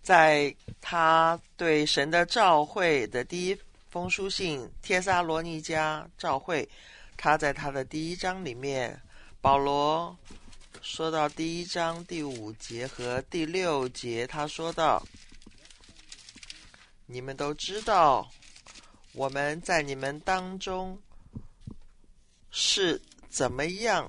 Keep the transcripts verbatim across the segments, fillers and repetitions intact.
在他对神的召会的第一封书信帖撒罗尼迦召会，他在他的第一章里面，保罗说到第一章第五节和第六节，他说到，你们都知道我们在你们当中是怎么样，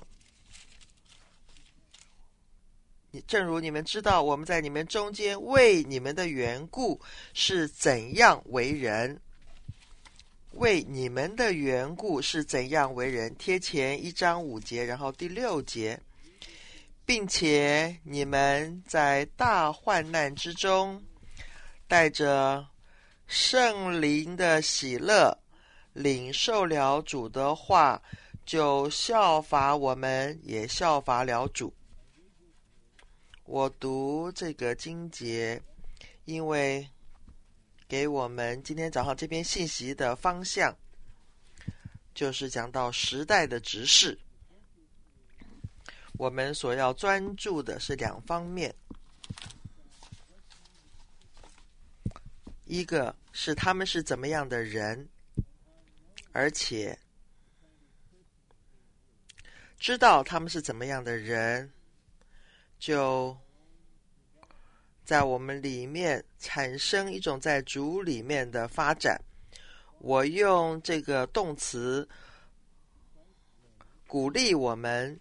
正如你们知道我们在你们中间为你们的缘故是怎样为人，为你们的缘故是怎样为人，贴前一章五节，然后第六节，并且你们在大患难之中带着圣灵的喜乐领受了主的话，就效法我们，也效法了主。我读这个经节，因为给我们今天早上这篇信息的方向，就是讲到时代的执事。我们所要专注的是两方面，一个是他们是怎么样的人，而且知道他们是怎么样的人，就在我们里面产生一种在主里面的发展。我用这个动词鼓励我们，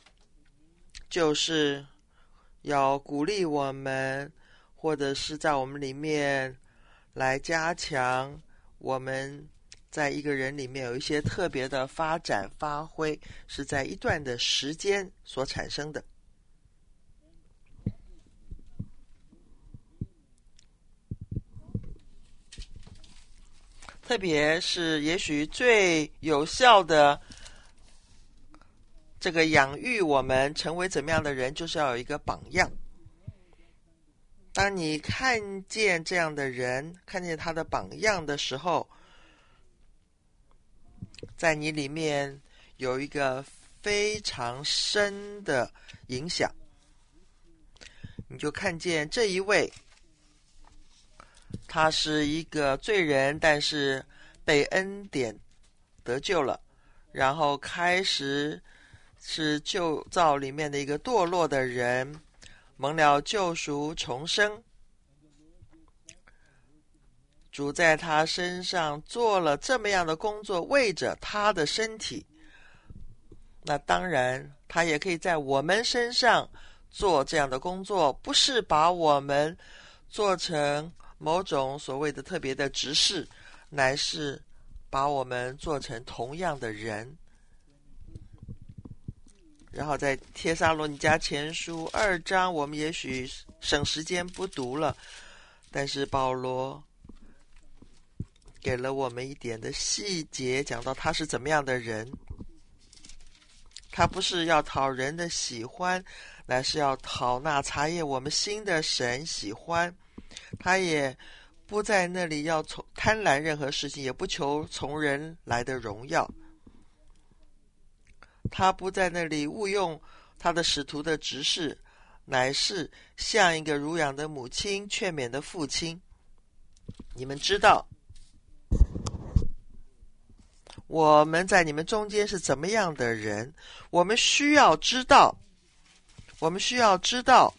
就是要鼓励我们，或者是在我们里面来加强我们在一个人里面有一些特别的发展发挥，是在一段的时间所产生的。特别是也许最有效的这个养育我们成为怎么样的人，就是要有一个榜样。当你看见这样的人，看见他的榜样的时候，在你里面有一个非常深的影响，你就看见这一位他是一个罪人，但是被恩典得救了，然后开始是旧造里面的一个堕落的人，蒙了救赎重生，主在他身上做了这么样的工作，为着他的身体。那当然他也可以在我们身上做这样的工作，不是把我们做成某种所谓的特别的执事，乃是把我们做成同样的人。然后在帖撒罗尼迦前书二章，我们也许省时间不读了，但是保罗给了我们一点的细节，讲到他是怎么样的人。他不是要讨人的喜欢，乃是要讨那察验我们心的神喜欢。他也不在那里要从贪婪任何事情，也不求从人来的荣耀。他不在那里误用他的使徒的职事，乃是像一个乳养的母亲劝勉的父亲。你们知道我们在你们中间是怎么样的人，我们需要知道，我们需要知道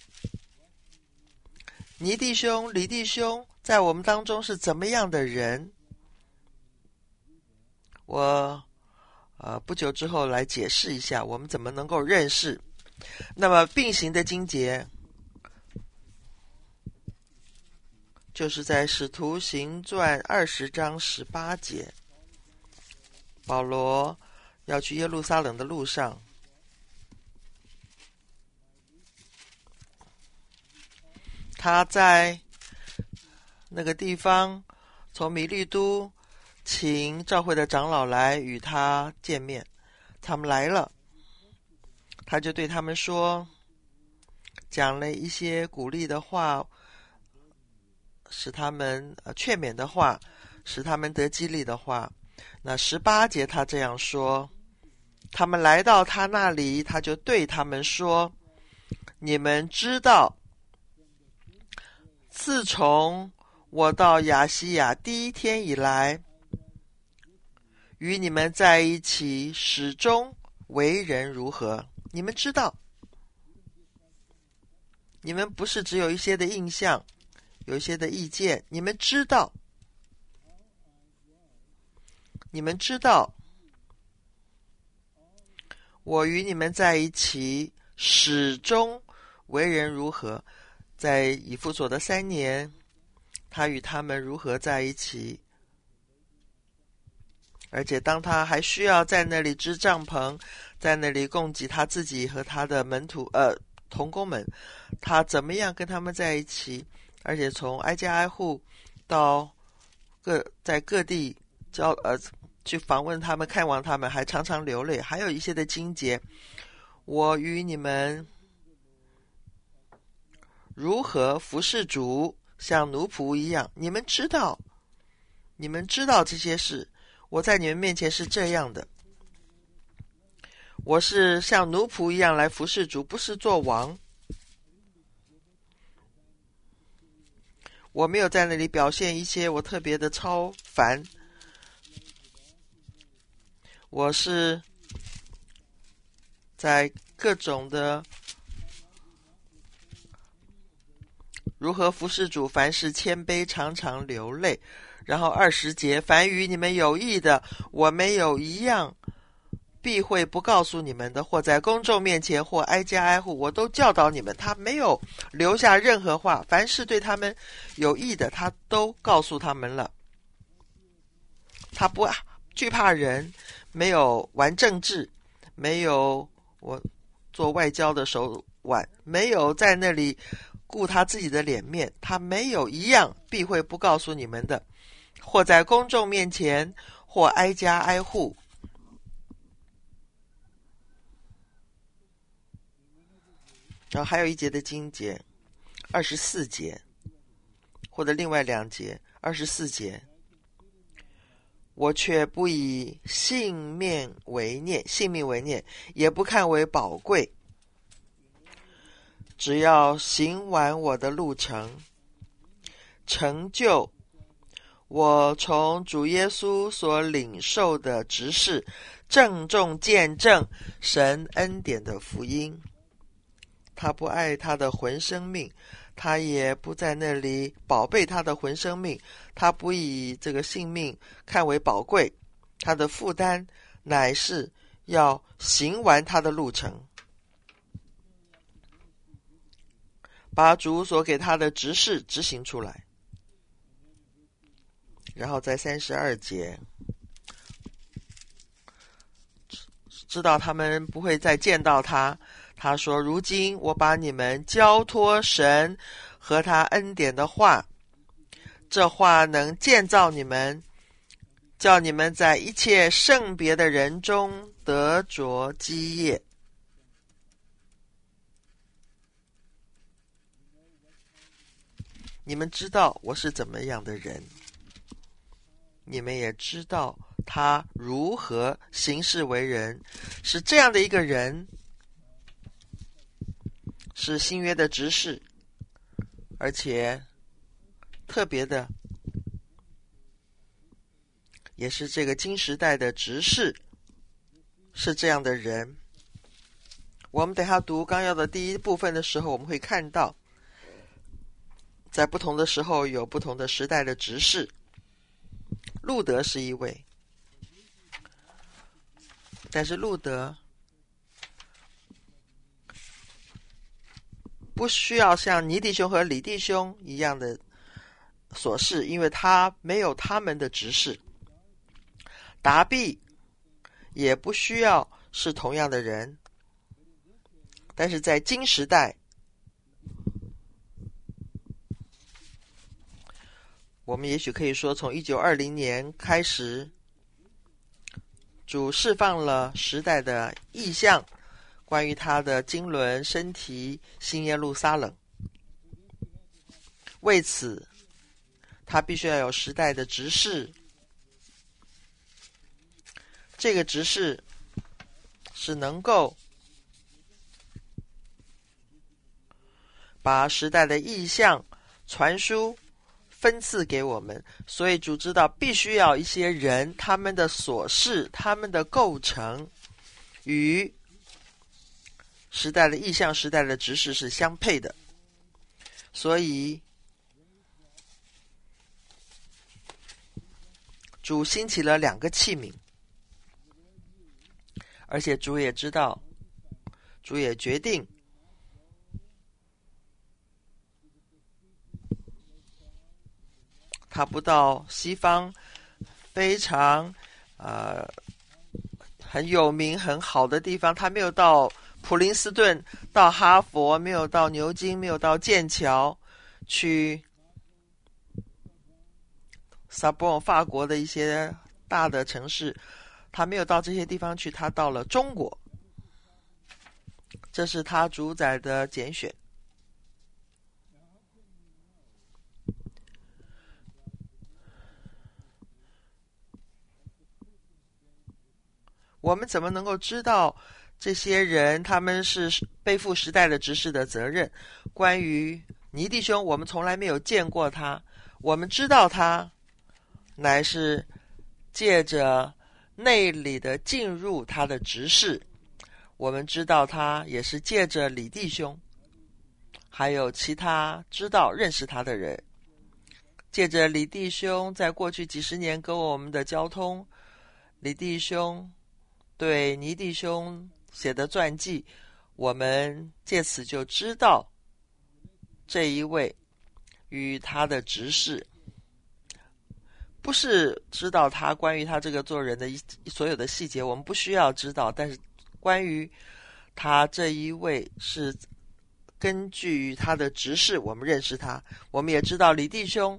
尼弟兄、李弟兄在我们当中是怎么样的人。我呃不久之后来解释一下我们怎么能够认识。那么并行的经节就是在使徒行传二十章十八节，保罗要去耶路撒冷的路上，他在那个地方从米利都请教会的长老来与他见面，他们来了，他就对他们说，讲了一些鼓励的话，使他们、呃、劝勉的话，使他们得激励的话。那十八节他这样说，他们来到他那里，他就对他们说，你们知道自从我到亚细亚第一天以来，与你们在一起，始终为人如何？你们知道，你们不是只有一些的印象，有一些的意见，你们知道，你们知道，我与你们在一起，始终为人如何？在以弗所的三年，他与他们如何在一起？而且当他还需要在那里支帐篷，在那里供给他自己和他的门徒呃同工们，他怎么样跟他们在一起？而且从挨家挨户到各在各地交呃去访问他们、看望他们，还常常流泪。还有一些的经节，我与你们如何服侍主，像奴仆一样。你们知道，你们知道这些事。我在你们面前是这样的，我是像奴仆一样来服侍主，不是做王。我没有在那里表现一些我特别的超凡，我是在各种的如何服侍主，凡事谦卑，常常流泪。然后二十节，凡与你们有益的，我没有一样必会不告诉你们的，或在公众面前，或挨家挨户，我都教导你们。他没有留下任何话，凡是对他们有益的，他都告诉他们了。他不惧怕人，没有玩政治，没有我做外交的手腕，没有在那里顾他自己的脸面，他没有一样必会不告诉你们的，或在公众面前，或挨家挨户。然后还有一节的经节，二十四节，或者另外两节，二十四节，我却不以性命为念，性命为念，也不看为宝贵，只要行完我的路程，成就我从主耶稣所领受的职事，郑重见证神恩典的福音。他不爱他的魂生命，他也不在那里宝贝他的魂生命，他不以这个性命看为宝贵，他的负担乃是要行完他的路程，把主所给他的职事执行出来。然后在三十二节，知道他们不会再见到他，他说，如今我把你们交托神和他恩典的话，这话能建造你们，叫你们在一切圣别的人中得着基业。你们知道我是怎么样的人，你们也知道他如何行事为人，是这样的一个人，是新约的执事，而且特别的也是这个新时代的执事，是这样的人。我们等下读纲要的第一部分的时候，我们会看到在不同的时候有不同的时代的执事。路德是一位，但是路德不需要像尼弟兄和李弟兄一样的琐事，因为他没有他们的执事。达毕也不需要是同样的人，但是在今时代，我们也许可以说从一九二零年开始，主释放了时代的意象，关于他的经纶、身体、新耶路撒冷。为此他必须要有时代的执事，这个执事是能够把时代的意象传输分赐给我们，所以主知道必须要一些人，他们的所事，他们的构成与时代的意象、时代的指示是相配的，所以主兴起了两个器皿，而且主也知道，主也决定他不到西方非常呃很有名很好的地方，他没有到普林斯顿，到哈佛，没有到牛津，没有到剑桥去萨博尔法国的一些大的城市，他没有到这些地方去，他到了中国，这是他主宰的拣选。我们怎么能够知道这些人他们是背负时代的指示的责任？关于尼弟兄，我们从来没有见过他，我们知道他乃是借着内里的进入他的执事，我们知道他也是借着李弟兄还有其他知道认识他的人，借着李弟兄在过去几十年跟我们的交通，李弟兄对尼弟兄写的传记，我们借此就知道这一位与他的执事，不是知道他关于他这个做人的所有的细节，我们不需要知道，但是关于他这一位是根据他的执事，我们认识他。我们也知道李弟兄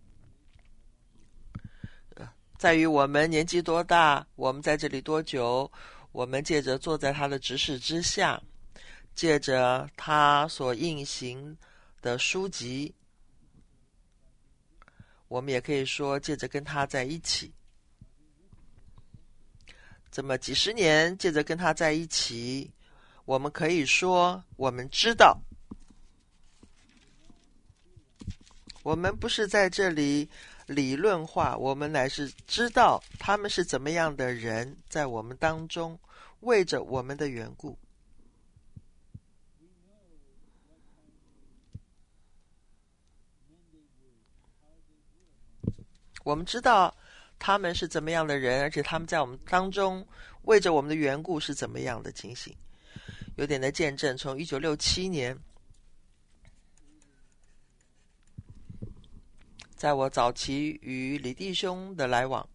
在于我们年纪多大，我们在这里多久，我们借着坐在他的执事之下，借着他所印行的书籍，我们也可以说借着跟他在一起，这么几十年借着跟他在一起，我们可以说我们知道，我们不是在这里理论化，我们乃是知道他们是怎么样的人，在我们当中为着我们的缘故。我们知道他们是怎么样的人，而且他们在我们当中为着我们的缘故是怎么样的情形。有点的见证，从一九六七年在我早期与李弟兄的来往，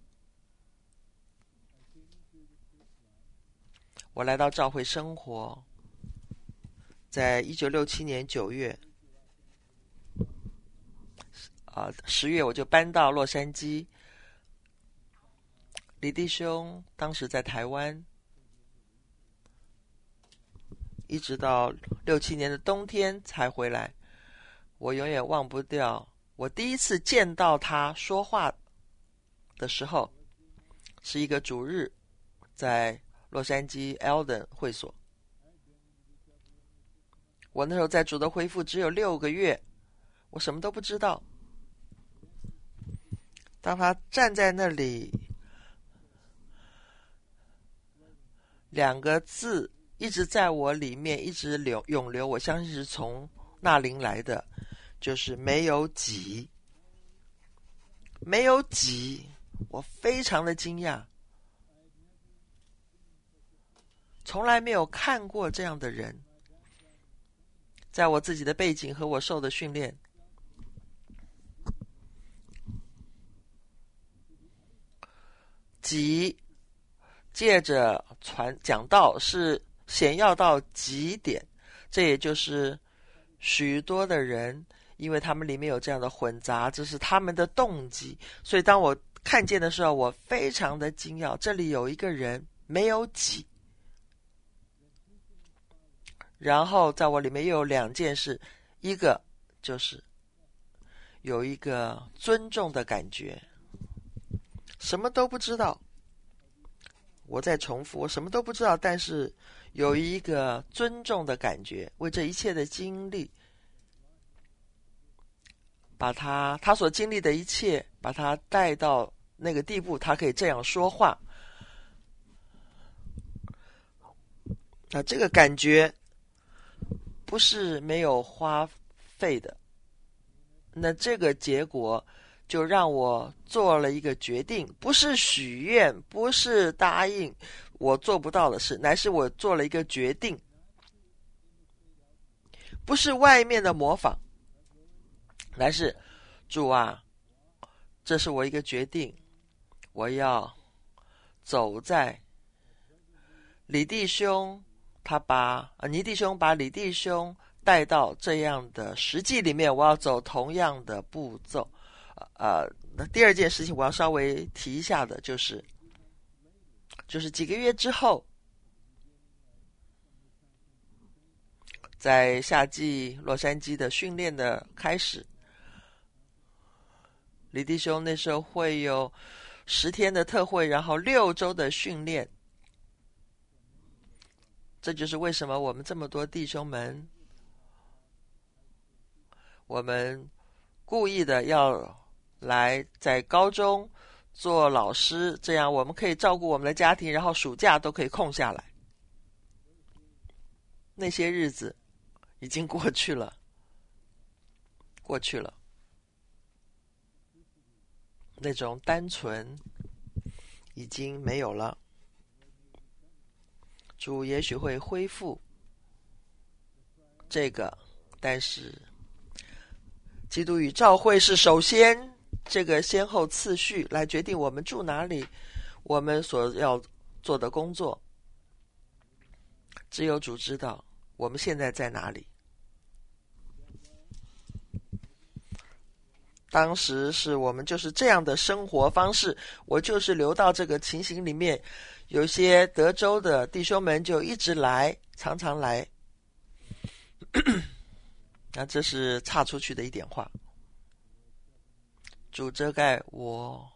我来到教会生活，在一九六七年九月啊，十月我就搬到洛杉矶。李弟兄当时在台湾，一直到六七年的冬天才回来。我永远忘不掉，我第一次见到他说话的时候，是一个主日，在洛杉矶 Eldon 会所。我那时候在主的恢复只有六个月，我什么都不知道。当他站在那里，两个字一直在我里面一直流涌流，我相信是从那灵来的，就是没有己。没有己，我非常的惊讶，从来没有看过这样的人。在我自己的背景和我受的训练，己借着传讲道是显要到极点，这也就是许多的人，因为他们里面有这样的混杂，这是他们的动机。所以当我看见的时候，我非常的惊讶，这里有一个人没有己。然后在我里面又有两件事，一个就是有一个尊重的感觉，什么都不知道，我在重复，我什么都不知道，但是有一个尊重的感觉，为这一切的经历把他他所经历的一切，把他带到那个地步，他可以这样说话。那这个感觉不是没有花费的，那这个结果就让我做了一个决定，不是许愿，不是答应我做不到的事，乃是我做了一个决定，不是外面的模仿，乃是主啊，这是我一个决定，我要走在李弟兄他把呃尼弟兄把李弟兄带到这样的实际里面，我要走同样的步骤。呃，那第二件事情我要稍微提一下的就是，就是几个月之后，在夏季洛杉矶的训练的开始，李弟兄那时候会有十天的特会，然后六周的训练。这就是为什么我们这么多弟兄们，我们故意的要来在高中做老师，这样我们可以照顾我们的家庭，然后暑假都可以空下来。那些日子已经过去了，过去了。那种单纯已经没有了。主也许会恢复这个，但是基督与教会是首先这个先后次序来决定我们住哪里，我们所要做的工作。只有主知道我们现在在哪里。当时是我们就是这样的生活方式，我就是留到这个情形里面。有些德州的弟兄们就一直来，常常来。那这是岔出去的一点话。主遮盖我，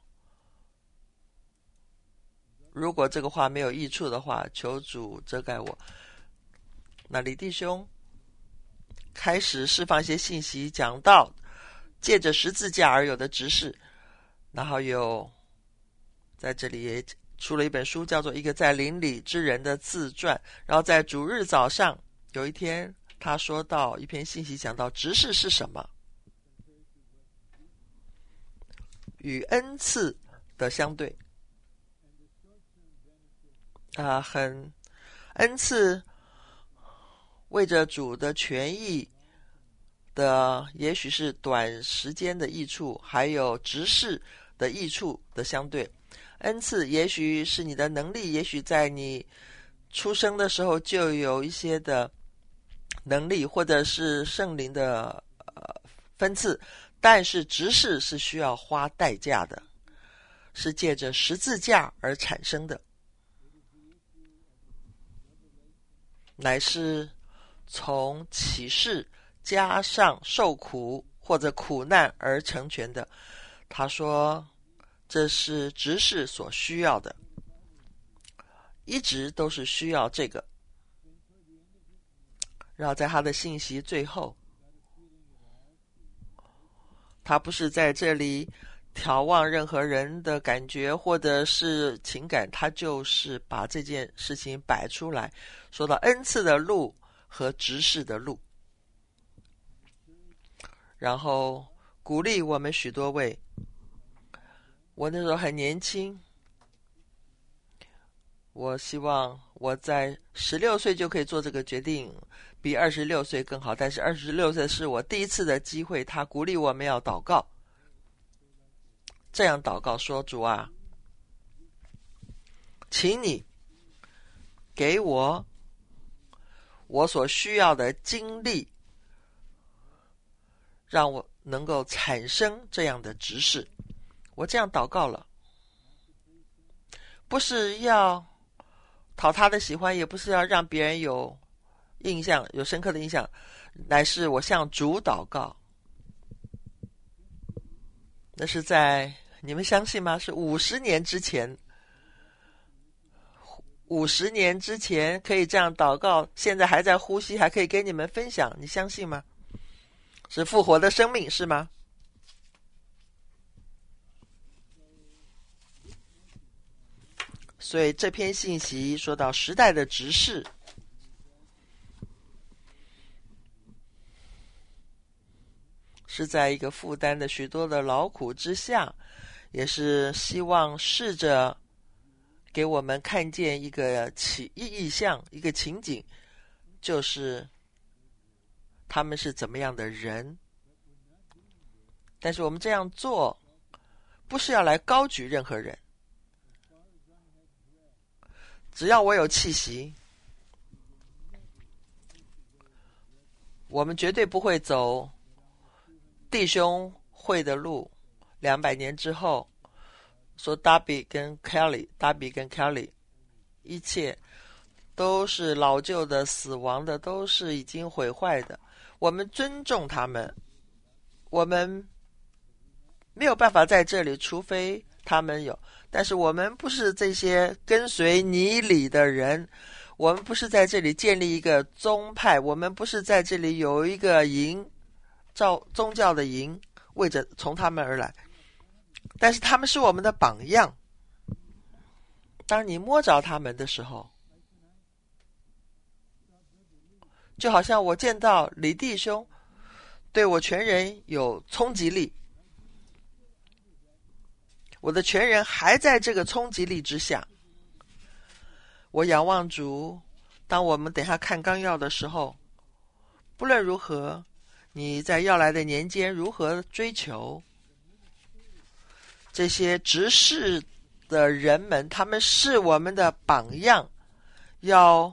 如果这个话没有益处的话，求主遮盖我。那李弟兄开始释放一些信息，讲到借着十字架而有的执事，然后有在这里也出了一本书，叫做《一个在灵里之人的自传》。然后在主日早上有一天，他说到一篇信息，讲到执事是什么，与恩赐的相对啊、呃，很恩赐为着主的权益的，也许是短时间的益处，还有执事的益处的相对。恩赐也许是你的能力，也许在你出生的时候就有一些的能力，或者是圣灵的呃分赐，但是执事是需要花代价的，是借着十字架而产生的，乃是从启示加上受苦或者苦难而成全的。他说这是执事所需要的，一直都是需要这个。然后在他的信息最后，他不是在这里眺望任何人的感觉或者是情感，他就是把这件事情摆出来，说到恩赐的路和执事的路，然后鼓励我们许多位。我那时候很年轻，我希望我在十六岁就可以做这个决定，比二十六岁更好，但是二十六岁是我第一次的机会。他鼓励我们要祷告，这样祷告说，主啊，请你给我我所需要的经历，让我能够产生这样的执事。我这样祷告了，不是要讨他的喜欢，也不是要让别人有印象，有深刻的印象，乃是我向主祷告。那是在，你们相信吗？是五十年之前，五十年之前可以这样祷告，现在还在呼吸，还可以跟你们分享，你相信吗？是复活的生命，是吗？ 所以这篇信息说到时代的执事，是在一个负担的许多的劳苦之下，也是希望试着给我们看见一个起意象，一个情景，就是他们是怎么样的人。但是我们这样做不是要来高举任何人，只要我有气息，我们绝对不会走弟兄会的路。两百年之后说 Darby 跟 Kelly Darby 跟 Kelly 一切都是老旧的，死亡的，都是已经毁坏的，我们尊重他们，我们没有办法在这里，除非他们有。但是我们不是这些跟随你理的人，我们不是在这里建立一个宗派，我们不是在这里有一个营，照宗教的营，为着从他们而来。但是他们是我们的榜样，当你摸着他们的时候，就好像我见到李弟兄对我全人有冲击力，我的全人还在这个冲击力之下，我仰望主。当我们等下看纲要的时候，不论如何，你在要来的年间如何追求这些执事的人们，他们是我们的榜样，要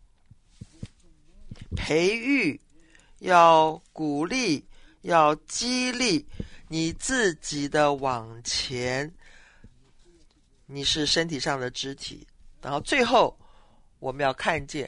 培育，要鼓励，要激励你自己的往前。你是身体上的肢体，然后最后我们要看见，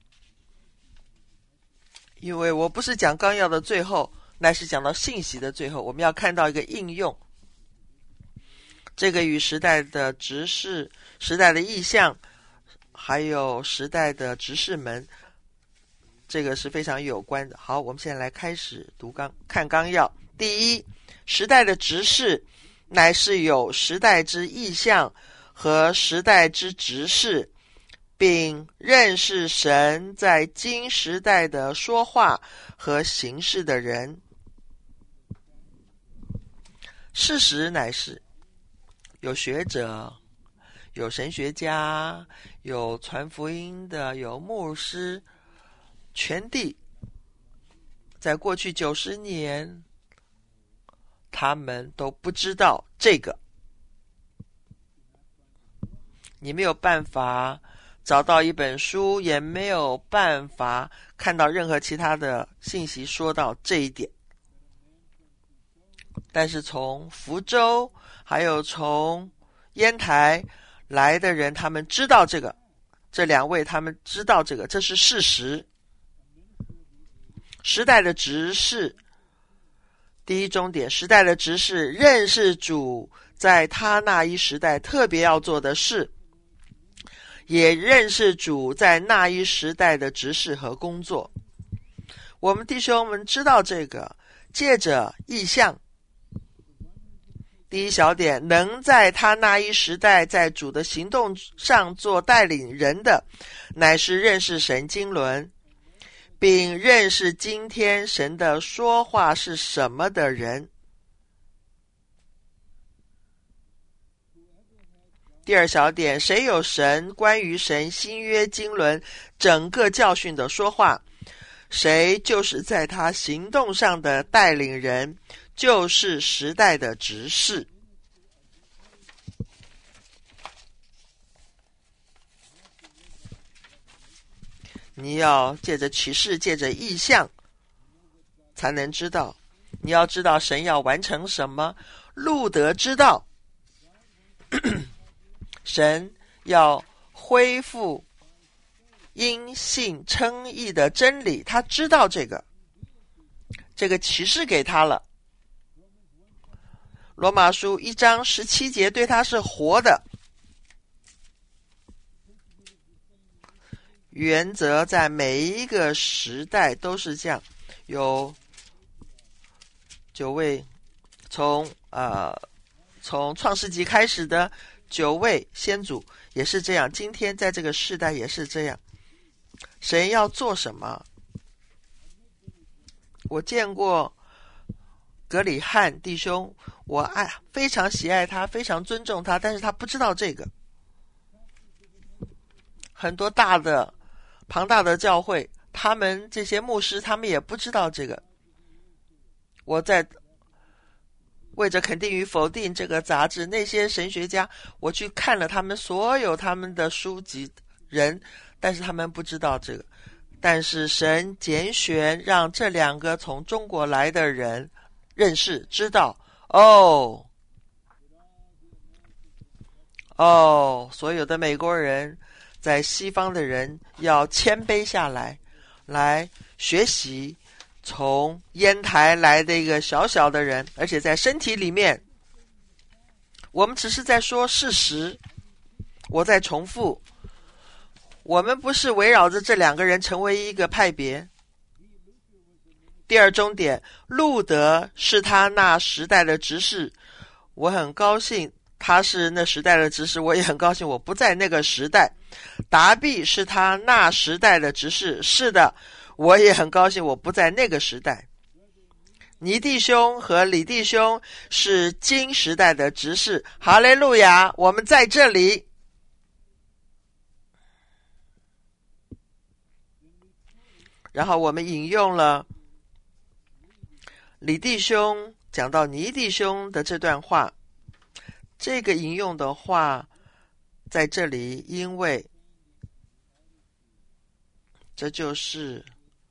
因为我不是讲纲要的最后，乃是讲到信息的最后，我们要看到一个应用。这个与时代的执事、时代的意象，还有时代的执事们，这个是非常有关的。好，我们现在来开始读纲看纲要。第一，时代的执事乃是有时代之意象和时代之执事，并认识神在今时代的说话和行事的人。事实乃是有学者，有神学家，有传福音的，有牧师，全地在过去九十年他们都不知道这个。你没有办法找到一本书，也没有办法看到任何其他的信息说到这一点。但是从福州还有从烟台来的人，他们知道这个，这两位他们知道这个，这是事实。时代的执事，第一重点，时代的执事认识主在他那一时代特别要做的事，也认识主在那一时代的执事和工作。我们弟兄们知道这个，借着意象，第一小点，能在他那一时代在主的行动上做带领人的，乃是认识神经纶，并认识今天神的说话是什么的人。第二小点，谁有神关于神新约经纶整个教训的说话，谁就是在他行动上的带领人，就是时代的执事。你要借着启示，借着意象才能知道。你要知道神要完成什么。路德知道神要恢复因信称义的真理，他知道这个，这个启示给他了。罗马书一章十七节对他是活的。原则在每一个时代都是这样，有九位从呃从创世纪开始的九位先祖， 也是这样，今天在这个世代也是这样。神要做什么？我见过格里汉弟兄，我爱非常喜爱他，非常尊重他，但是他不知道这个。很多大的庞大的教会，他们这些牧师他们也不知道这个。我在为着肯定与否定这个杂志，那些神学家，我去看了他们所有他们的书籍人，但是他们不知道这个。但是神拣选让这两个从中国来的人认识知道，哦哦，所有的美国人在西方的人要谦卑下来，来学习从烟台来的一个小小的人，而且在身体里面，我们只是在说事实，我在重复，我们不是围绕着这两个人成为一个派别。第二重点，路德是他那时代的执事，我很高兴他是那时代的执事，我也很高兴我不在那个时代。达必是他那时代的执事，是的，我也很高兴我不在那个时代。尼弟兄和李弟兄是今时代的执事，哈利路亚，我们在这里。然后我们引用了李弟兄讲到尼弟兄的这段话，这个引用的话在这里，因为这就是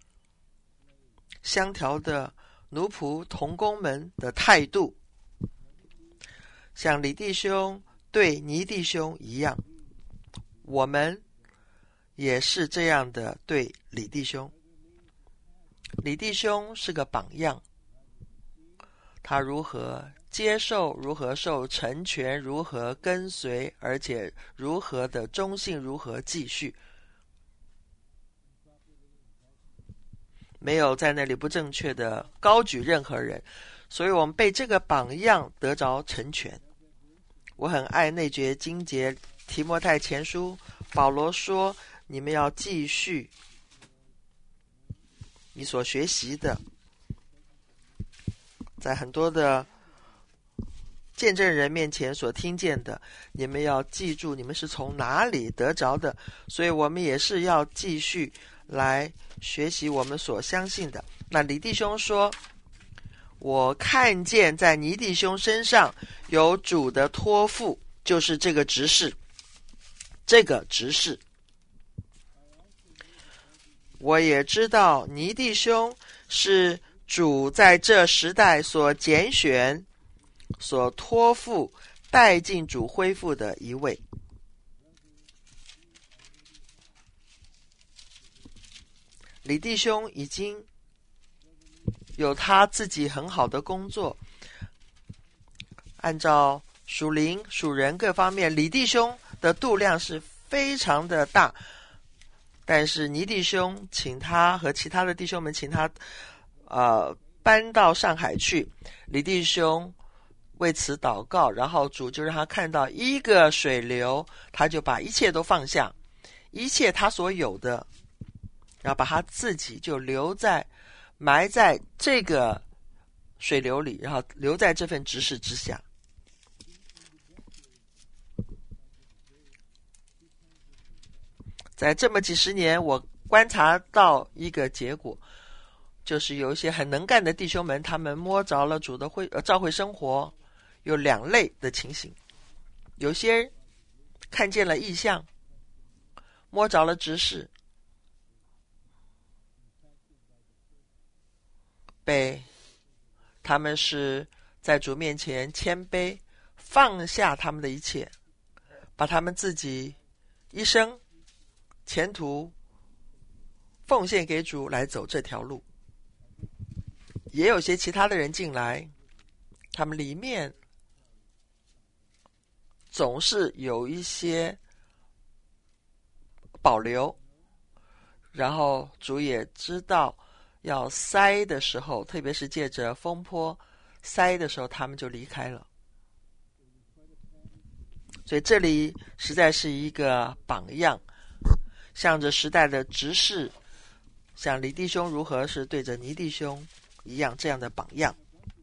相调的奴仆同工们的态度，像李弟兄对尼弟兄一样，我们也是这样的对李弟兄。李弟兄是个榜样，他如何接受，如何受成全，如何跟随，而且如何的忠信，如何继续，没有在那里不正确的高举任何人，所以我们被这个榜样得着成全。我很爱那节经节，提摩太前书，保罗说，你们要继续你所学习的，在很多的见证人面前所听见的，你们要记住你们是从哪里得着的，所以我们也是要继续来学习我们所相信的。那李弟兄说，我看见在尼弟兄身上有主的托付，就是这个执事，这个执事。我也知道尼弟兄是主在这时代所拣选、所托付、带进主恢复的一位。李弟兄已经有他自己很好的工作，按照属灵、属人各方面，李弟兄的度量是非常的大。但是尼弟兄请他和其他的弟兄们请他呃搬到上海去，李弟兄为此祷告，然后主就让他看到一个水流，他就把一切都放下，一切他所有的，然后把他自己就留在埋在这个水流里，然后留在这份执事之下。在这么几十年，我观察到一个结果，就是有一些很能干的弟兄们，他们摸着了主的会呃教会生活，有两类的情形。有些看见了异象，摸着了执事，被他们是在主面前谦卑，放下他们的一切，把他们自己一生前途奉献给主来走这条路。也有些其他的人进来，他们里面总是有一些保留，然后主也知道要塞的时候，特别是借着风波塞的时候，他们就离开了。 所以这里实在是一个榜样，向着时代的执事，像李弟兄如何是对着倪弟兄一样这样的榜样。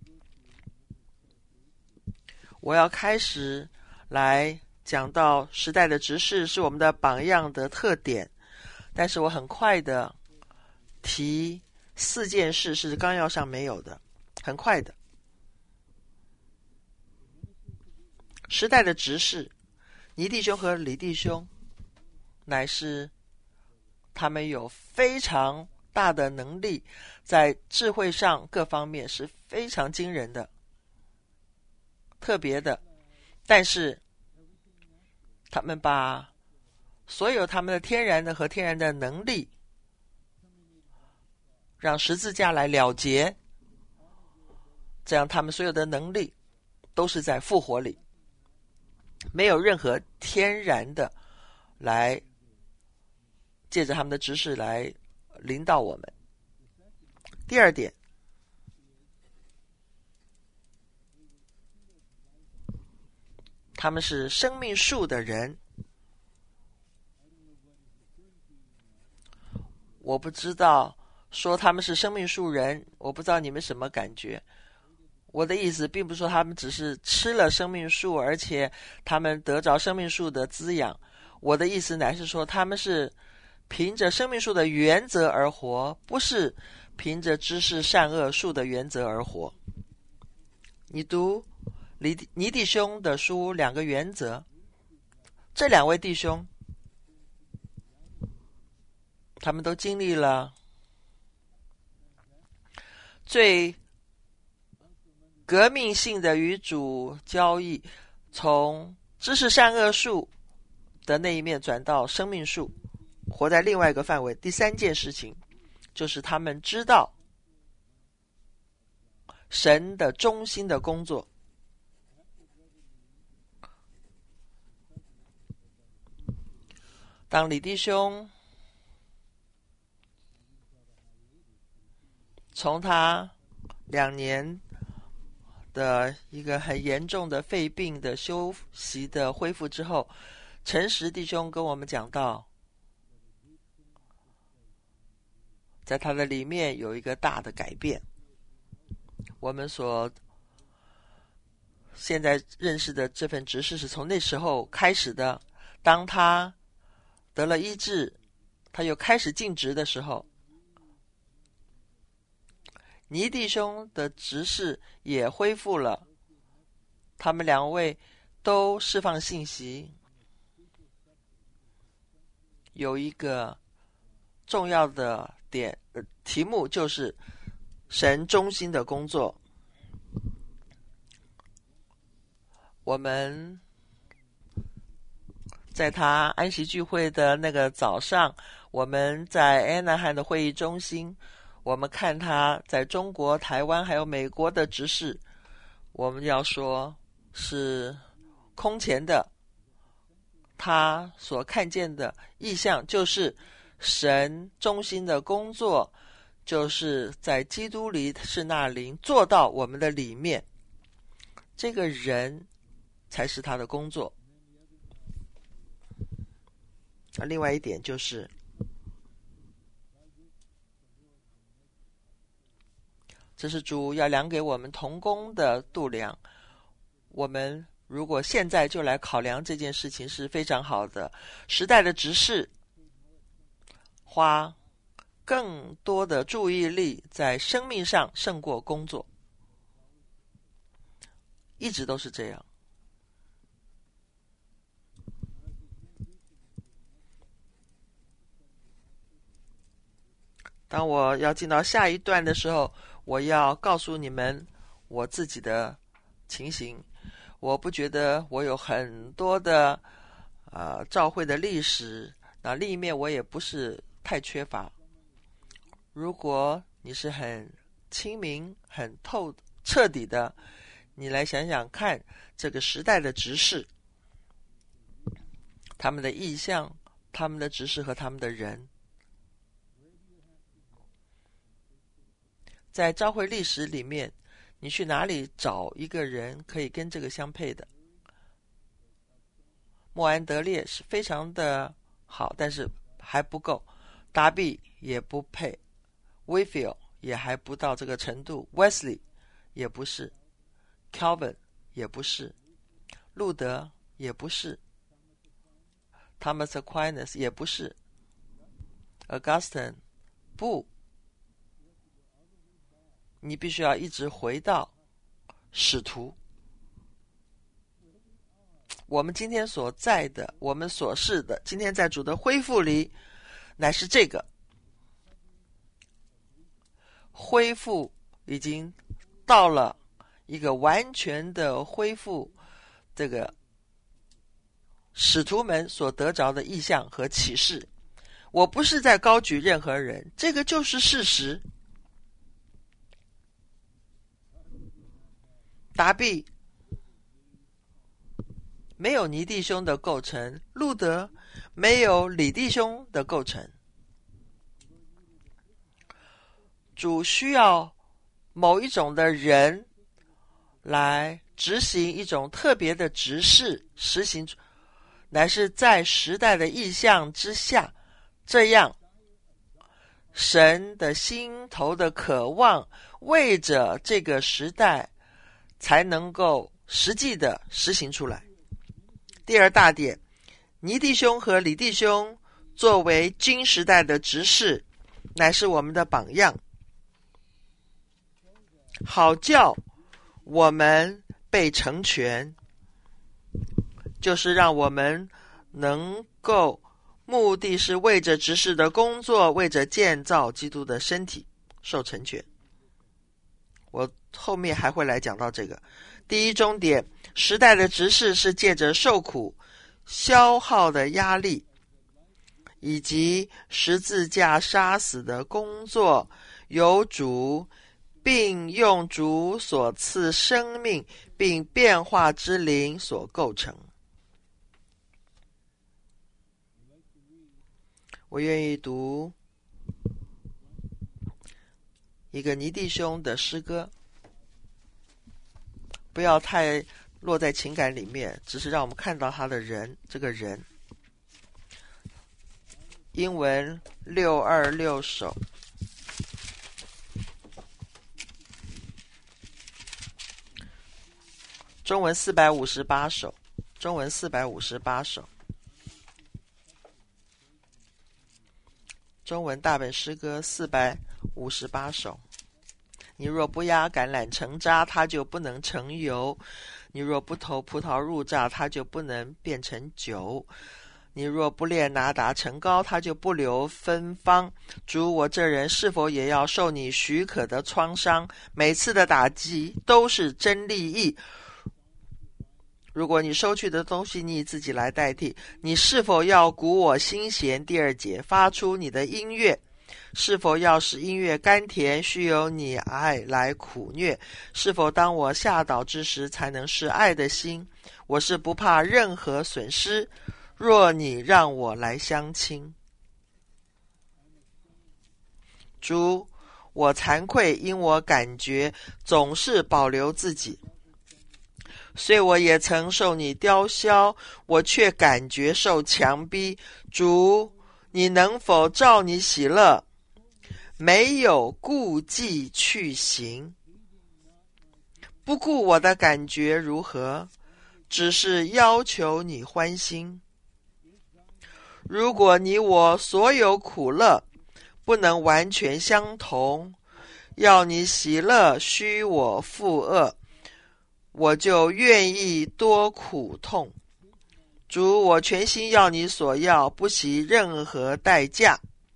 我要开始来讲到时代的执事是我们的榜样的特点，但是我很快的提四件事是纲要上没有的，很快的。时代的执事，倪弟兄和李弟兄，乃是他们有非常大的能力，在智慧上各方面是非常惊人的，特别的。但是他们把所有他们的天然的和天然的能力，让十字架来了结，这样他们所有的能力都是在复活里，没有任何天然的来借着他们的知识来领导我们。第二点，他们是生命树的人。我不知道说他们是生命树人，我不知道你们什么感觉。我的意思并不是说他们只是吃了生命树，而且他们得着生命树的滋养。我的意思乃是说他们是凭着生命树的原则而活，不是凭着知识善恶树的原则而活。你读倪倪弟兄的书两个原则，这两位弟兄他们都经历了最革命性的与主交易，从知识善恶树的那一面转到生命树，活在另外一个范围。第三件事情就是他们知道神的中心的工作。当李弟兄从他两年的一个很严重的肺病的休息的恢复之后，陈实弟兄跟我们讲到，在他的里面有一个大的改变。我们所现在认识的这份执事是从那时候开始的。当他得了医治，他又开始尽职的时候，倪弟兄的执事也恢复了，他们两位都释放信息。有一个重要的点、呃、题目就是神中心的工作。我们在他安息聚会的那个早上，我们在安纳汉的会议中心，我们看他在中国、台湾还有美国的执事，我们要说是空前的。他所看见的意象就是神中心的工作，就是在基督里是那灵做到我们的里面，这个人才是他的工作。另外一点就是这是主要量给我们同工的度量。我们如果现在就来考量这件事情是非常好的。时代的执事花更多的注意力在生命上胜过工作，一直都是这样。当我要进到下一段的时候，我要告诉你们我自己的情形。我不觉得我有很多的呃教会的历史，那另一面我也不是太缺乏。如果你是很清明、很透彻底的，你来想想看这个时代的执事，他们的意向、他们的执事和他们的人，在教会历史里面，你去哪里找一个人可以跟这个相配的？ 莫安德烈是非常的好，但是还不够。达比也不配，威菲尔也还不到这个程度， Wesley 也不是， Calvin 也不是，路德也不是， Thomas Aquinas 也不是， Augustine 不，你必须要一直回到使徒。我们今天所在的，我们所是的，今天在主的恢复里，乃是这个恢复已经到了一个完全的恢复，这个使徒们所得着的意象和启示。我不是在高举任何人，这个就是事实。达比没有尼弟兄的构成，路德没有李弟兄的构成。主需要某一种的人来执行一种特别的执事，实行乃是在时代的意象之下，这样神的心头的渴望为着这个时代才能够实际的实行出来。第二大点，尼弟兄和李弟兄作为今时代的执事，乃是我们的榜样，好叫我们被成全，就是让我们能够，目的是为着执事的工作，为着建造基督的身体受成全。我后面还会来讲到这个。第一重点，时代的执事是借着受苦、消耗的压力，以及十字架杀死的工作，由主并用主所赐生命并变化之灵所构成。我愿意读一个尼弟兄的诗歌，不要太落在情感里面，只是让我们看到他的人，这个人。英文六二六首，中文四百五十八首，中文四百五十八首，中文大本诗歌四百五十八首。你若不压橄榄成渣，它就不能成油；你若不投葡萄入榨，它就不能变成酒；你若不炼拿达成膏，它就不留芬芳。主，我这人是否也要受你许可的创伤？每次的打击都是真利益。如果你收去的东西你自己来代替，你是否要鼓我心弦？第二节，发出你的音乐。是否要使音乐甘甜，须由你爱来苦虐？是否当我下倒之时才能是爱的心？我是不怕任何损失，若你让我来相亲。主，我惭愧，因我感觉总是保留自己，虽我也曾受你雕削，我却感觉受强逼。主，你能否照你喜乐，没有顾忌去行？不顾我的感觉如何，只是要求你欢心。如果你我所有苦乐不能完全相同，要你喜乐须我负恶，我就愿意多苦痛。主，我全心要你所要，不惜任何代价。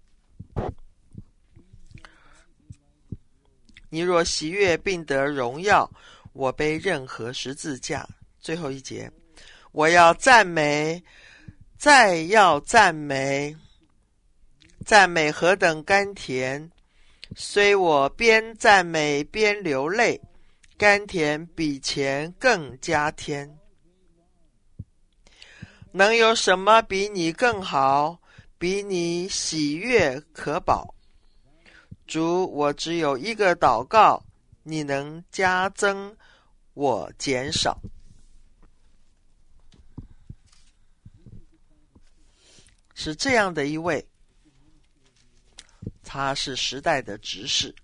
你若喜悦并得荣耀，我背任何十字架。最后一节，我要赞美，再要赞美，赞美何等甘甜！虽我边赞美边流泪，甘甜比钱更加甜。能有什么比你更好，比你喜悦可保？主，我只有一个祷告，你能加增，我减少。 是这样的一位，他是时代的执事。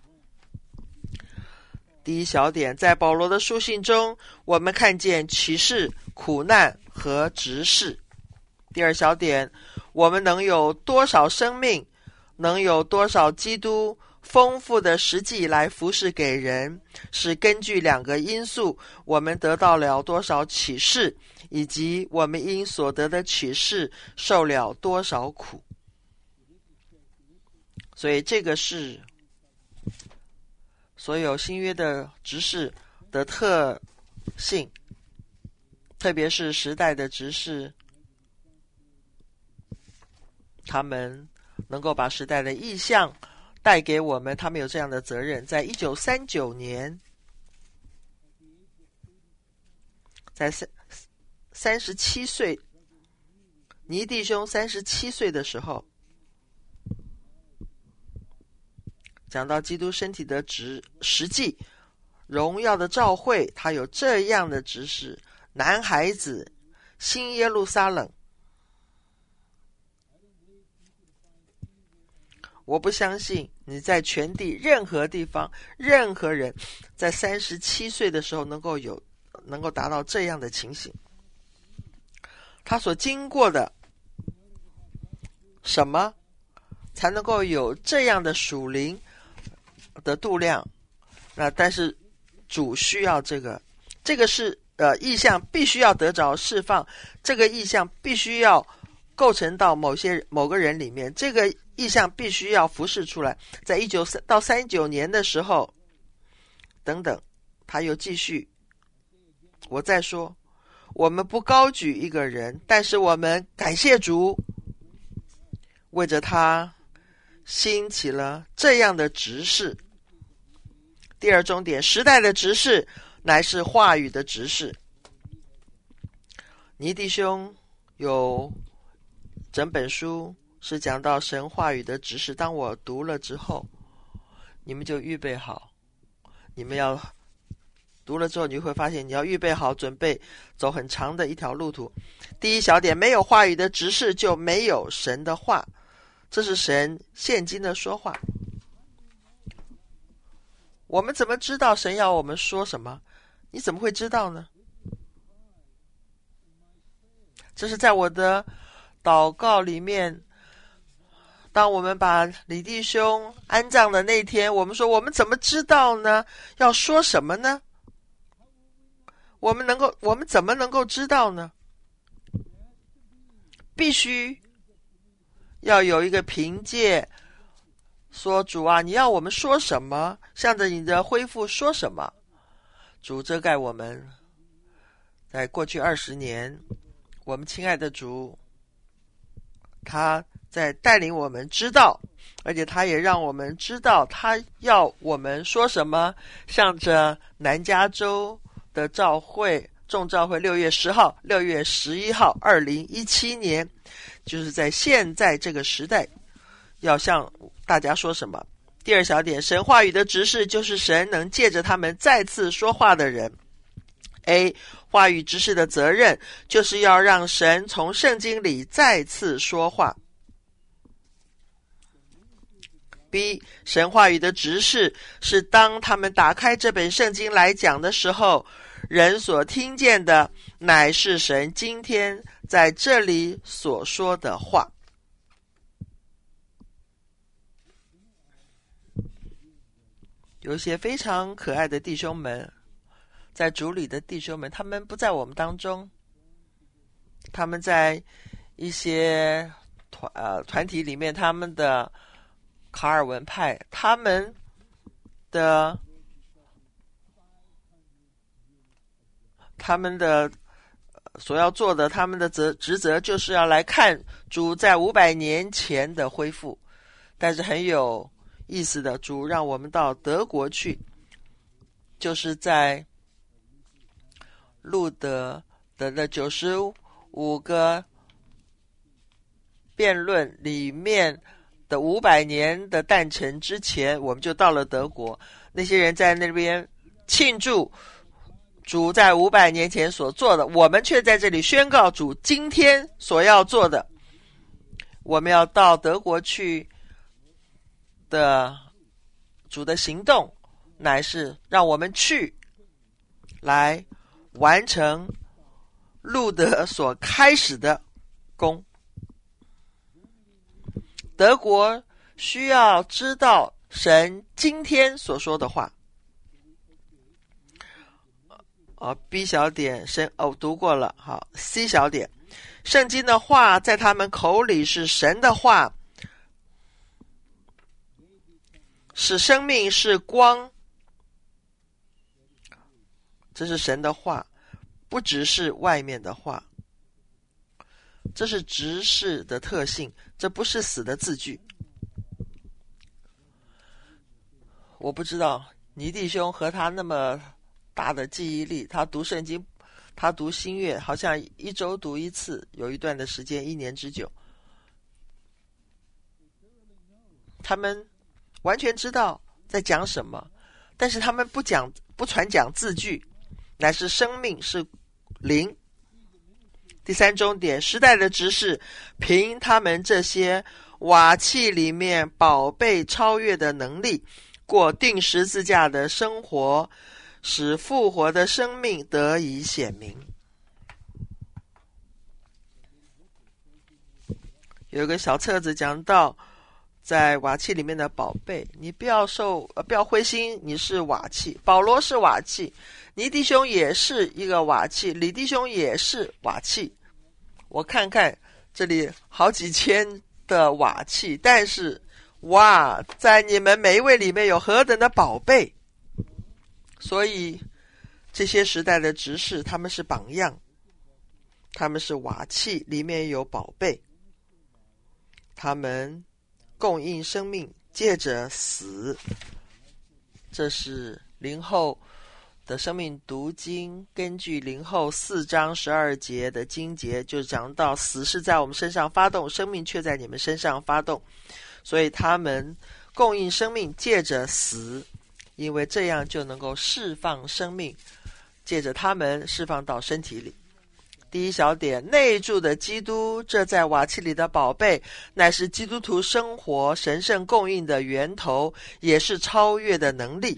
第一小点，在保罗的书信中，我们看见启示、苦难和执事。第二小点，我们能有多少生命，能有多少基督丰富的实际来服侍给人，是根据两个因素：我们得到了多少启示，以及我们因所得的启示受了多少苦。所以这个是所有新约的执事的特性，特别是时代的执事，他们能够把时代的意象带给我们，他们有这样的责任。在一九三九年，在三三十七岁，尼弟兄三十七岁的时候，讲到基督身体的实实际荣耀的召会，他有这样的指示：男孩子，新耶路撒冷。我不相信你在全地任何地方，任何人在三十七岁的时候能够有能够达到这样的情形。他所经过的什么才能够有这样的属灵的度量？那但是主需要这个，这个是呃意象必须要得着释放，这个意象必须要构成到某些某个人里面，这个意象必须要服侍出来。在一九到三九年的时候，等等，他又继续。我再说，我们不高举一个人，但是我们感谢主，为着他兴起了这样的执事。第二重点，时代的执事乃是话语的执事。尼弟兄有整本书是讲到神话语的执事，当我读了之后，你们就预备好，你们要读了之后，你会发现你要预备好，准备走很长的一条路途。第一小点，没有话语的执事就没有神的话，这是神现今的说话。我们怎么知道神要我们说什么？你怎么会知道呢？这是在我的祷告里面，当我们把李弟兄安葬的那天，我们说我们怎么知道呢？要说什么呢？我们能够，我们怎么能够知道呢？必须要有一个凭借，说主啊，你要我们说什么？向着你的恢复说什么？主遮盖我们，在过去二十年，我们亲爱的主，他在带领我们知道，而且他也让我们知道他要我们说什么。向着南加州的召会众召会，六月十号、六月十一号，二零一七年，就是在现在这个时代，要向大家说什么？第二小点，神话语的执事就是神能借着他们再次说话的人。A. 话语执事的责任就是要让神从圣经里再次说话。B. 神话语的执事是当他们打开这本圣经来讲的时候，人所听见的乃是神今天在这里所说的话。有一些非常可爱的弟兄们，在主里的弟兄们，他们不在我们当中，他们在一些团呃团体里面，他们的卡尔文派，他们的他们的所要做的，他们的责职责就是要来看主在五百年前的恢复。但是很有意思的，主让我们到德国去，就是在路德的的九十五个辩论里面的五百年的诞辰之前，我们就到了德国。那些人在那边庆祝主在五百年前所做的，我们却在这里宣告主今天所要做的。 我们要到德国去的主的行动，乃是让我们去来完成路德所开始的工。德国需要知道神今天所说的话。哦 ，B 小点，神哦读过了，好 ，C 小点，圣经的话在他们口里是神的话，是生命，是光，这是神的话，不只是外面的话，这是执事的特性，这不是死的字句。我不知道尼弟兄和他那么大的记忆力，他读圣经，他读新约好像一周读一次，有一段的时间一年之久，他们完全知道在讲什么，但是他们不讲不传讲字句，乃是生命，是灵。第三重点，时代的执事凭他们这些瓦器里面宝贝超越的能力，过定十字架的生活，使复活的生命得以显明。有一个小册子讲到在瓦器里面的宝贝，你不要受呃不要灰心，你是瓦器，保罗是瓦器，尼弟兄也是一个瓦器，李弟兄也是瓦器。我看看这里好几千的瓦器，但是哇，在你们每一位里面有何等的宝贝。所以这些时代的执事，他们是榜样，他们是瓦器，里面有宝贝，他们供应生命，借着死。这是林后的生命读经，根据林后四章十二节的经节，就讲到死是在我们身上发动，生命却在你们身上发动。所以他们供应生命，借着死，因为这样就能够释放生命，借着他们释放到身体里。第一小点，内住的基督，这在瓦器里的宝贝，乃是基督徒生活神圣供应的源头，也是超越的能力，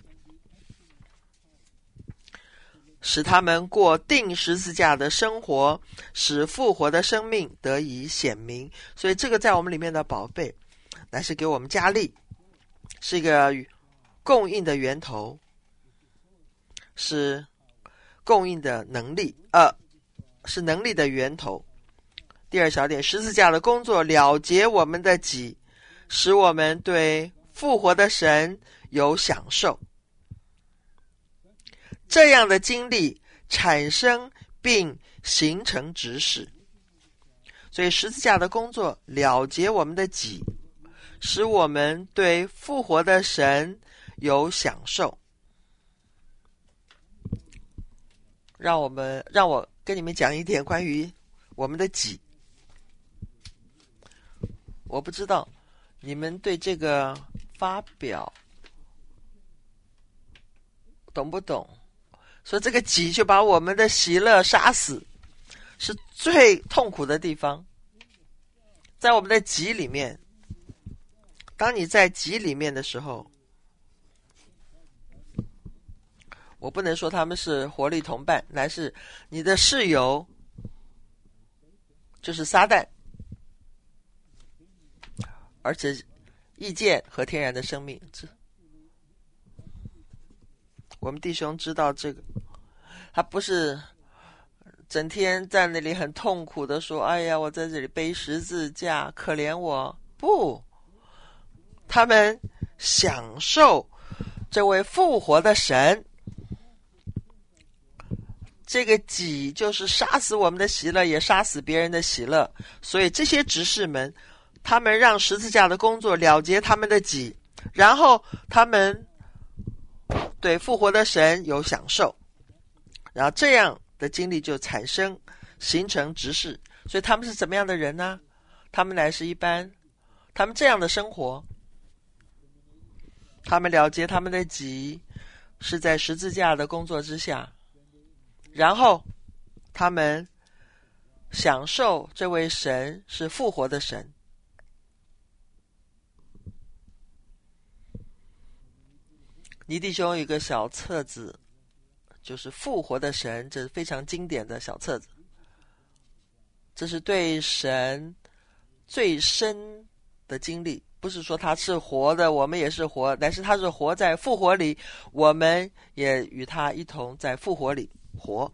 使他们过定十字架的生活，使复活的生命得以显明。所以这个在我们里面的宝贝，乃是给我们加力，是一个供应的源头，是供应的能力，呃，是能力的源头。第二小点，十字架的工作了结我们的己，使我们对复活的神有享受。这样的经历产生并形成执事。所以十字架的工作了结我们的己，使我们对复活的神有享受。让我们让我跟你们讲一点关于我们的己。我不知道你们对这个发表懂不懂？说这个己就把我们的喜乐杀死，是最痛苦的地方。在我们的己里面，当你在己里面的时候，我不能说他们是活力同伴，乃是你的室友就是撒旦，而且意见和天然的生命。我们弟兄知道这个，他不是整天在那里很痛苦的说，哎呀，我在这里背十字架，可怜我。不，他们享受这位复活的神。这个己就是杀死我们的喜乐，也杀死别人的喜乐。所以这些执事们，他们让十字架的工作了结他们的己，然后他们对复活的神有享受，然后这样的经历就产生形成执事。所以他们是怎么样的人呢？他们乃是一般，他们这样的生活，他们了结他们的己，是在十字架的工作之下，然后他们享受这位神是复活的神， 尼弟兄有一个小册子，就是复活的神，这是非常经典的小册子，这是对神最深的经历，不是说他是活的，我们也是活，但是他是活在复活里，我们也与他一同在复活里活，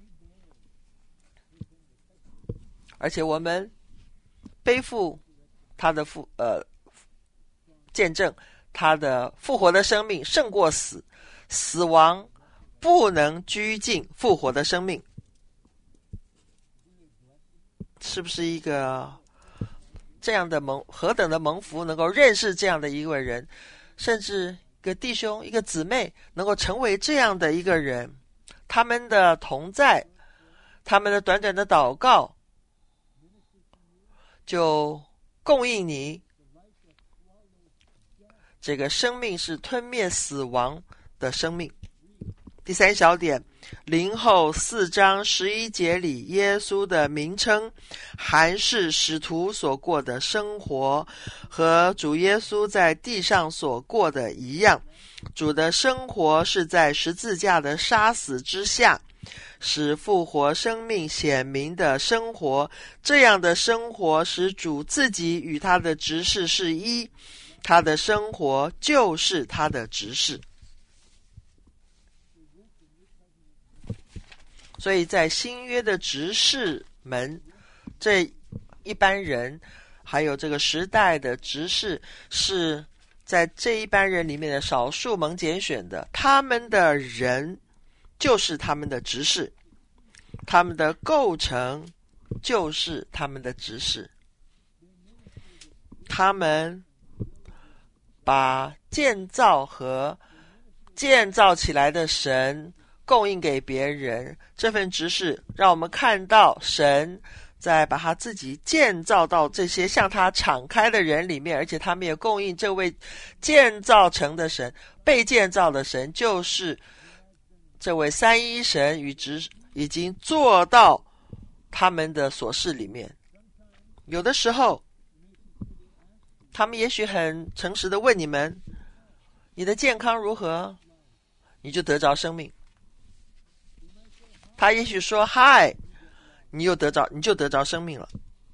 而且我们背负他的复呃见证，他的复活的生命胜过死，死亡不能拘禁复活的生命，是不是一个这样的蒙何等的蒙福，能够认识这样的一位人，甚至一个弟兄一个姊妹能够成为这样的一个人，他们的同在，他们的短短的祷告就供应你这个生命是吞灭死亡的生命。第三小点，林后四章十一节里耶稣的名称含是使徒所过的生活，和主耶稣在地上所过的一样。主的生活是在十字架的杀死之下，使复活生命显明的生活，这样的生活使主自己与他的执事是一，他的生活就是他的执事。所以在新约的执事们，这一般人还有这个时代的执事，是在这一般人里面的少数蒙拣选的，他们的人就是他们的执事，他们的构成就是他们的执事，他们把建造和建造起来的神供应给别人，这份执事让我们看到神在把他自己建造到这些向他敞开的人里面，而且他们也供应这位建造成的神，被建造的神就是这位三一神与执已经做到他们的所事里面。有的时候他们也许很诚实的问你们，你的健康如何，你就得着生命。他也许说嗨，你又得着你就得着生命了。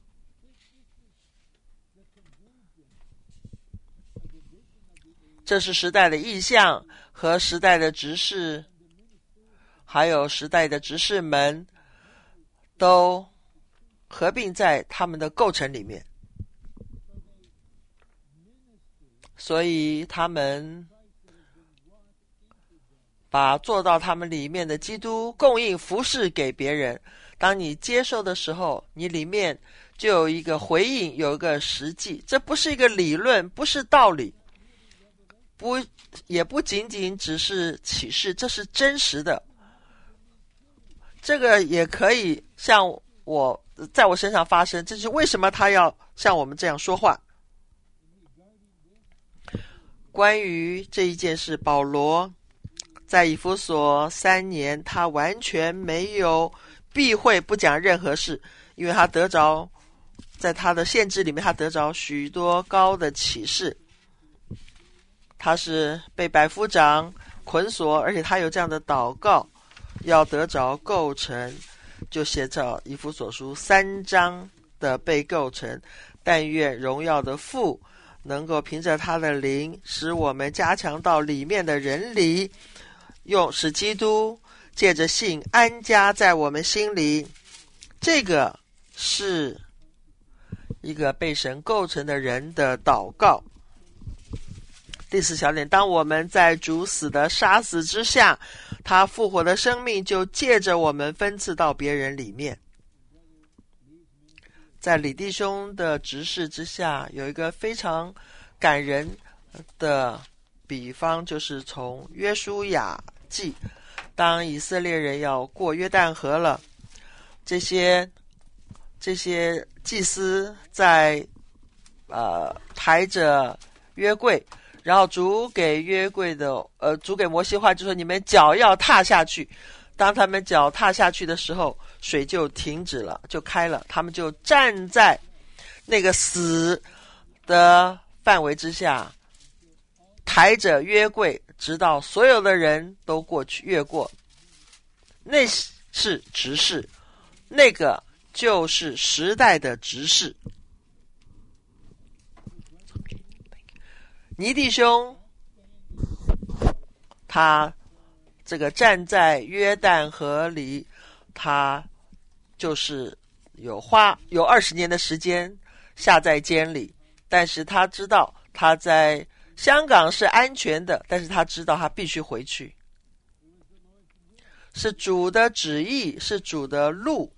这是时代的意象和时代的执事，还有时代的执事们都合并在他们的构成里面，所以他们把做到他们里面的基督供应服侍给别人。当你接受的时候，你里面就有一个回应，有一个实际。这不是一个理论，不是道理，不也不仅仅只是启示，这是真实的。这个也可以像我在我身上发生，这是为什么他要像我们这样说话。关于这一件事，保罗在以弗所三年，他完全没有避讳不讲任何事，因为他得着在他的限制里面，他得着许多高的启示。他是被百夫长捆锁，而且他有这样的祷告，要得着构成，就写着以弗所书三章的被构成。但愿荣耀的父能够凭着他的灵，使我们加强到里面的人里，用使基督借着信安家在我们心里。这个是一个被神构成的人的祷告。第四小点，当我们在主死的杀死之下，他复活的生命就借着我们分赐到别人里面。在李弟兄的执事之下，有一个非常感人的比方，就是从约书亚记，当以色列人要过约旦河了，这些这些祭司在呃抬着约柜，然后主给约柜的呃主给摩西话，就说你们脚要踏下去。当他们脚踏下去的时候，水就停止了，就开了，他们就站在那个死的范围之下，抬着约柜直到所有的人都过去越过。那是执事，那个就是时代的执事。尼弟兄他这个站在约旦河里，他就是有花有二十年的时间下在监里，但是他知道他在香港是安全的，但是他知道他必须回去，是主的旨意，是主的路。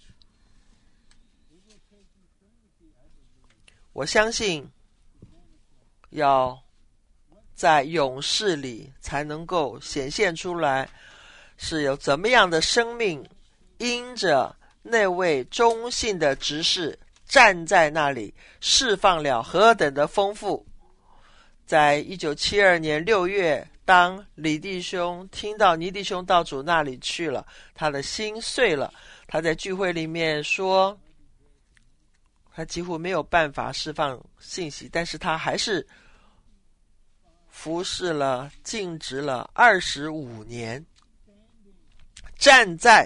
我相信要在勇士里才能够显现出来是有怎么样的生命，因着那位忠信的执事站在那里，释放了何等的丰富。在一九七二年六月，当李弟兄听到尼弟兄到主那里去了，他的心碎了。他在聚会里面说，他几乎没有办法释放信息，但是他还是服侍了尽职了二十五年，站在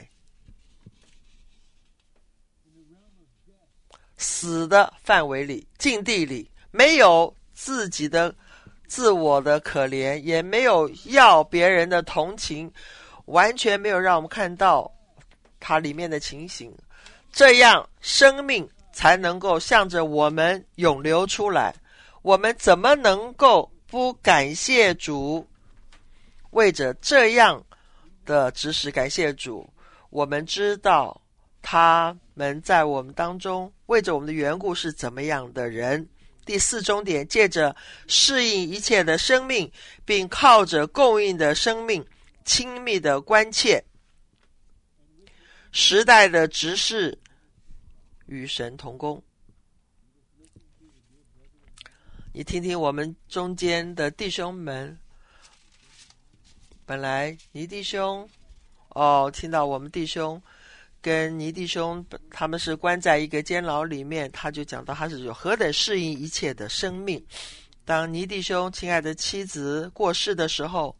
死的范围里，境地里，没有自己的自我的可怜，也没有要别人的同情，完全没有让我们看到它里面的情形。这样生命才能够向着我们涌流出来。我们怎么能够不感谢主？为着这样的指使感谢主。我们知道他们在我们当中为着我们的缘故是怎么样的人。第四重点，借着适应一切的生命，并靠着供应的生命亲密的关切，时代的执事与神同工。你听听我们中间的弟兄们，本来尼弟兄哦，听到我们弟兄跟尼弟兄他们是关在一个监牢里面，他就讲到他是有何等适应一切的生命。当尼弟兄亲爱的妻子过世的时候，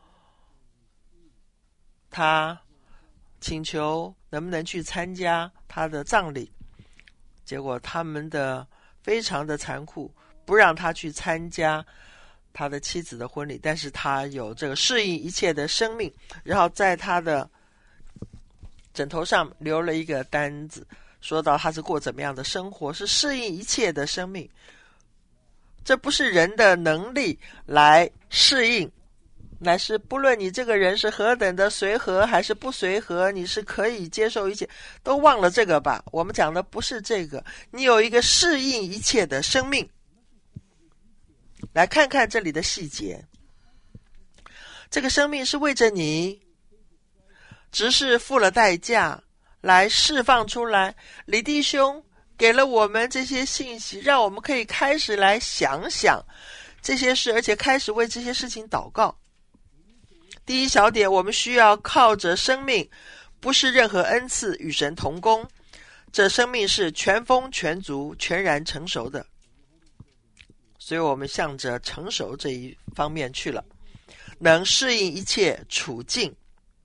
他请求能不能去参加他的葬礼，结果他们的非常的残酷，不让他去参加他的妻子的婚礼，但是他有这个适应一切的生命，然后在他的枕头上留了一个单子，说到他是过怎么样的生活，是适应一切的生命。这不是人的能力来适应，乃是不论你这个人是何等的随和还是不随和，你是可以接受一切，都忘了这个吧。我们讲的不是这个，你有一个适应一切的生命。来看看这里的细节，这个生命是为着你，只是付了代价来释放出来。李弟兄给了我们这些信息，让我们可以开始来想想这些事，而且开始为这些事情祷告。第一小点，我们需要靠着生命，不是任何恩赐，与神同工。这生命是全丰全足全然成熟的，所以我们向着成熟这一方面去了，能适应一切处境。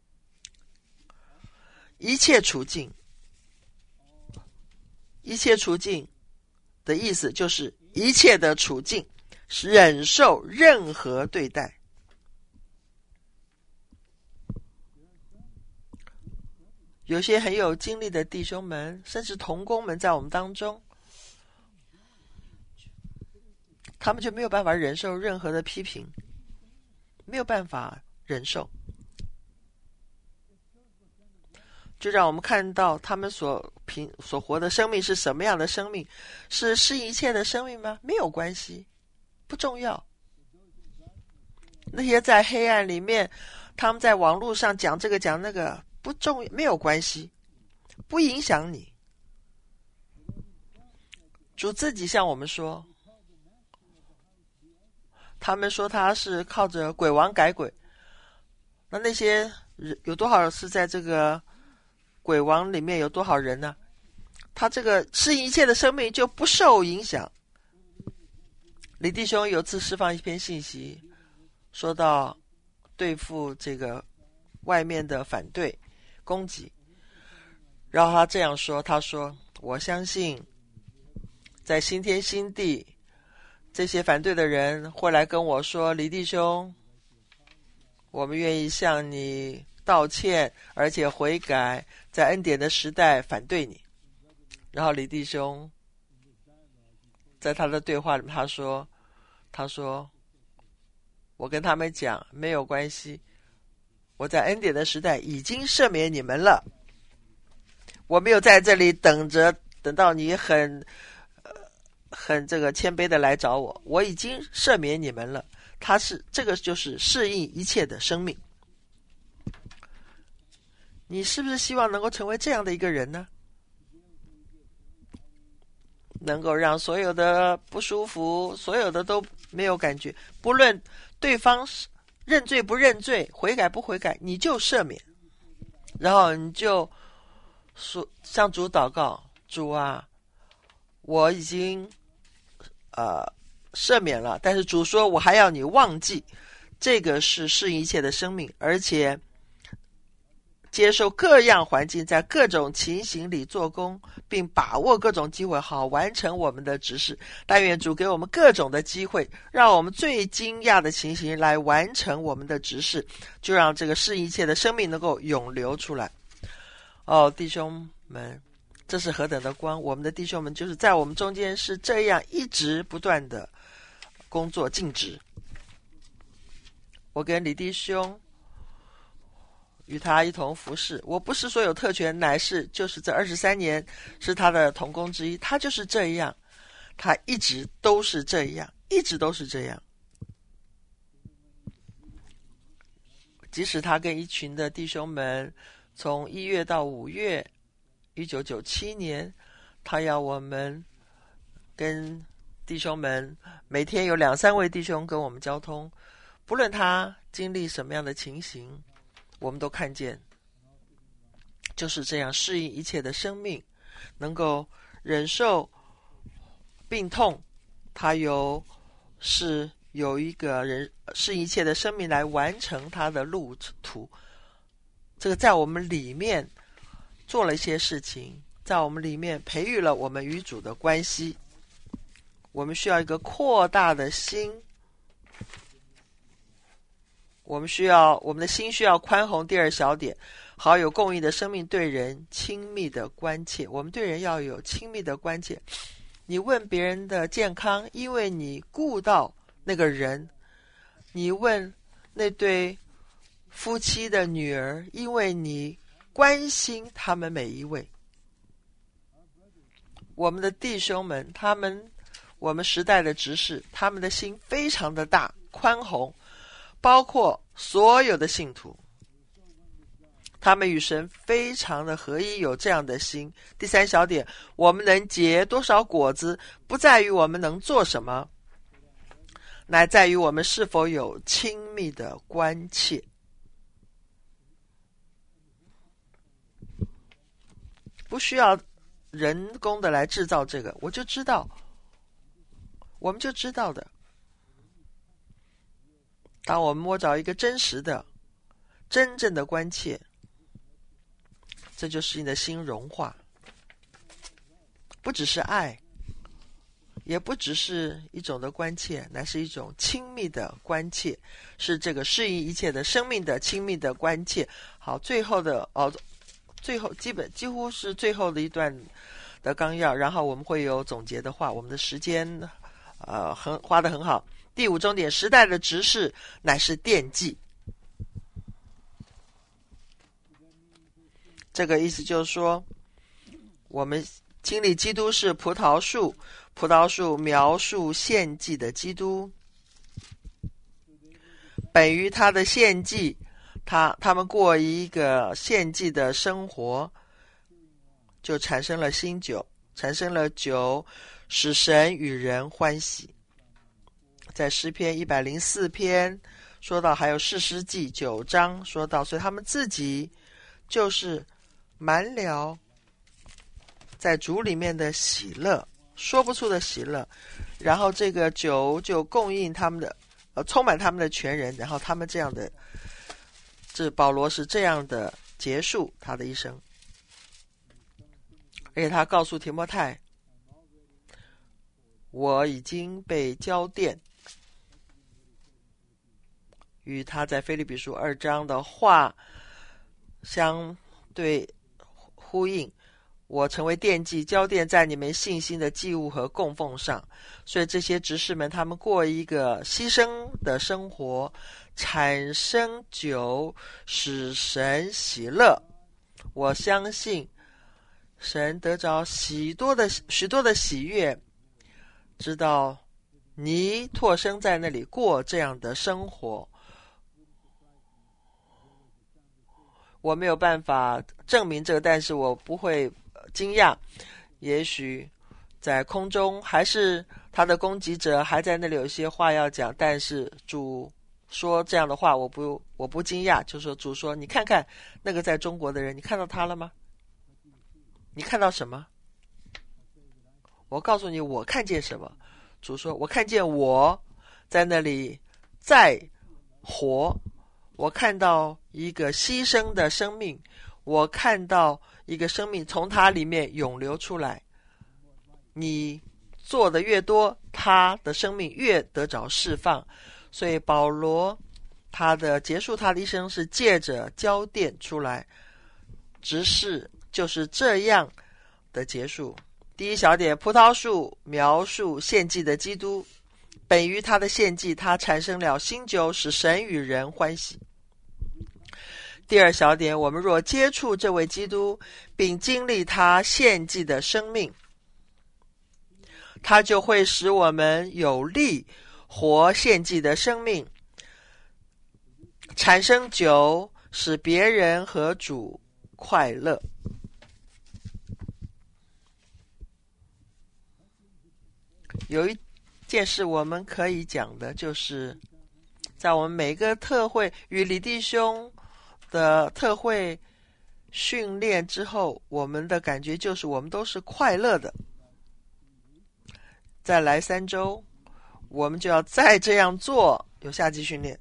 一切处境，一切处境的意思就是一切的处境，忍受任何对待。有些很有经历的弟兄们，甚至同工们在我们当中，他们就没有办法忍受任何的批评，没有办法忍受。就让我们看到他们所凭所活的生命是什么样的生命，是适应一切的生命吗？没有关系，不重要。那些在黑暗里面，他们在网络上讲这个讲那个，不重没有关系，不影响你。主自己向我们说，他们说他是靠着鬼王改鬼，那那些有多少是在这个鬼王里面有多少人呢？他这个适应一切的生命就不受影响。李弟兄有次释放一篇信息，说到对付这个外面的反对攻击。然后他这样说，他说我相信在新天新地，这些反对的人会来跟我说，李弟兄，我们愿意向你道歉，而且悔改，在恩典的时代反对你。然后李弟兄在他的对话里面他说他说我跟他们讲没有关系，我在恩典的时代已经赦免你们了，我没有在这里等着等到你很呃很这个谦卑的来找我，我已经赦免你们了。他是这个就是适应一切的生命。你是不是希望能够成为这样的一个人呢？能够让所有的不舒服，所有的都没有感觉，不论对方认罪不认罪，悔改不悔改，你就赦免，然后你就说向主祷告，主啊，我已经呃赦免了，但是主说我还要你忘记。这个是适应一切的生命，而且接受各样环境，在各种情形里做工，并把握各种机会，好完成我们的职事。但愿主给我们各种的机会，让我们最惊讶的情形来完成我们的职事，就让这个适应一切的生命能够涌流出来。哦，弟兄们，这是何等的光！我们的弟兄们就是在我们中间是这样一直不断的工作尽职。我跟李弟兄与他一同服侍，我不是说有特权，乃是就是这二十三年是他的同工之一，他就是这样，他一直都是这样，一直都是这样。即使他跟一群的弟兄们从一月到五月一九九七年，他要我们跟弟兄们每天有两三位弟兄跟我们交通，不论他经历什么样的情形，我们都看见就是这样适应一切的生命，能够忍受病痛，他有是有一个人适应一切的生命来完成他的路途。这个在我们里面做了一些事情，在我们里面培育了我们与主的关系。我们需要一个扩大的心，我们需要我们的心需要宽宏。第二小点，好有供应的生命，对人亲密的关切。我们对人要有亲密的关切。你问别人的健康，因为你顾到那个人；你问那对夫妻的女儿，因为你关心他们每一位。我们的弟兄们，他们我们时代的执事，他们的心非常的大宽宏，包括所有的信徒，他们与神非常的合一，有这样的心。第三小点，我们能结多少果子，不在于我们能做什么，乃在于我们是否有亲密的关切。不需要人工的来制造这个，我就知道，我们就知道的。当我们摸着一个真实的真正的关切，这就使你的心融化，不只是爱，也不只是一种的关切，乃是一种亲密的关切，是这个适应一切的生命的亲密的关切。好，最后的哦，最后基本几乎是最后的一段的纲要，然后我们会有总结的话，我们的时间呃很花得很好。第五重点，时代的执事乃是奠基。这个意思就是说，我们经历基督是葡萄树，葡萄树描述献祭的基督，本于他的献祭，他他们过一个献祭的生活，就产生了新酒，产生了酒，使神与人欢喜。在诗篇一百零四篇说到，还有士师记九章说到，所以他们自己就是满了在主里面的喜乐，说不出的喜乐，然后这个酒就供应他们的呃充满他们的全人，然后他们这样的，这保罗是这样的结束他的一生。而且他告诉提摩太，我已经被交电，与他在腓立比书二章的话相对呼应。我成为奠祭，交奠在你们信心的祭物和供奉上。所以这些执事们，他们过一个牺牲的生活，产生酒，使神喜乐。我相信神得着许多的许多的喜悦，知道你托生在那里过这样的生活。我没有办法证明这个，但是我不会惊讶，也许在空中还是他的攻击者还在那里有些话要讲，但是主说这样的话，我不我不惊讶。就是说主说，你看看那个在中国的人，你看到他了吗？你看到什么？我告诉你，我看见什么。主说，我看见我在那里在活，我看到一个牺牲的生命，我看到一个生命从他里面涌流出来。你做的越多，他的生命越得着释放。所以保罗他的结束他的一生是借着交奠出来，执事就是这样的结束。第一小点，葡萄树描述献祭的基督，本于他的献祭，他产生了新酒，使神与人欢喜。第二小点，我们若接触这位基督，并经历他献祭的生命，他就会使我们有力活献祭的生命，产生酒，使别人和主快乐。有一件事我们可以讲的，就是在我们每个特会与李弟兄的特会训练之后，我们的感觉就是我们都是快乐的。再来三周，我们就要再这样做，有夏季训练，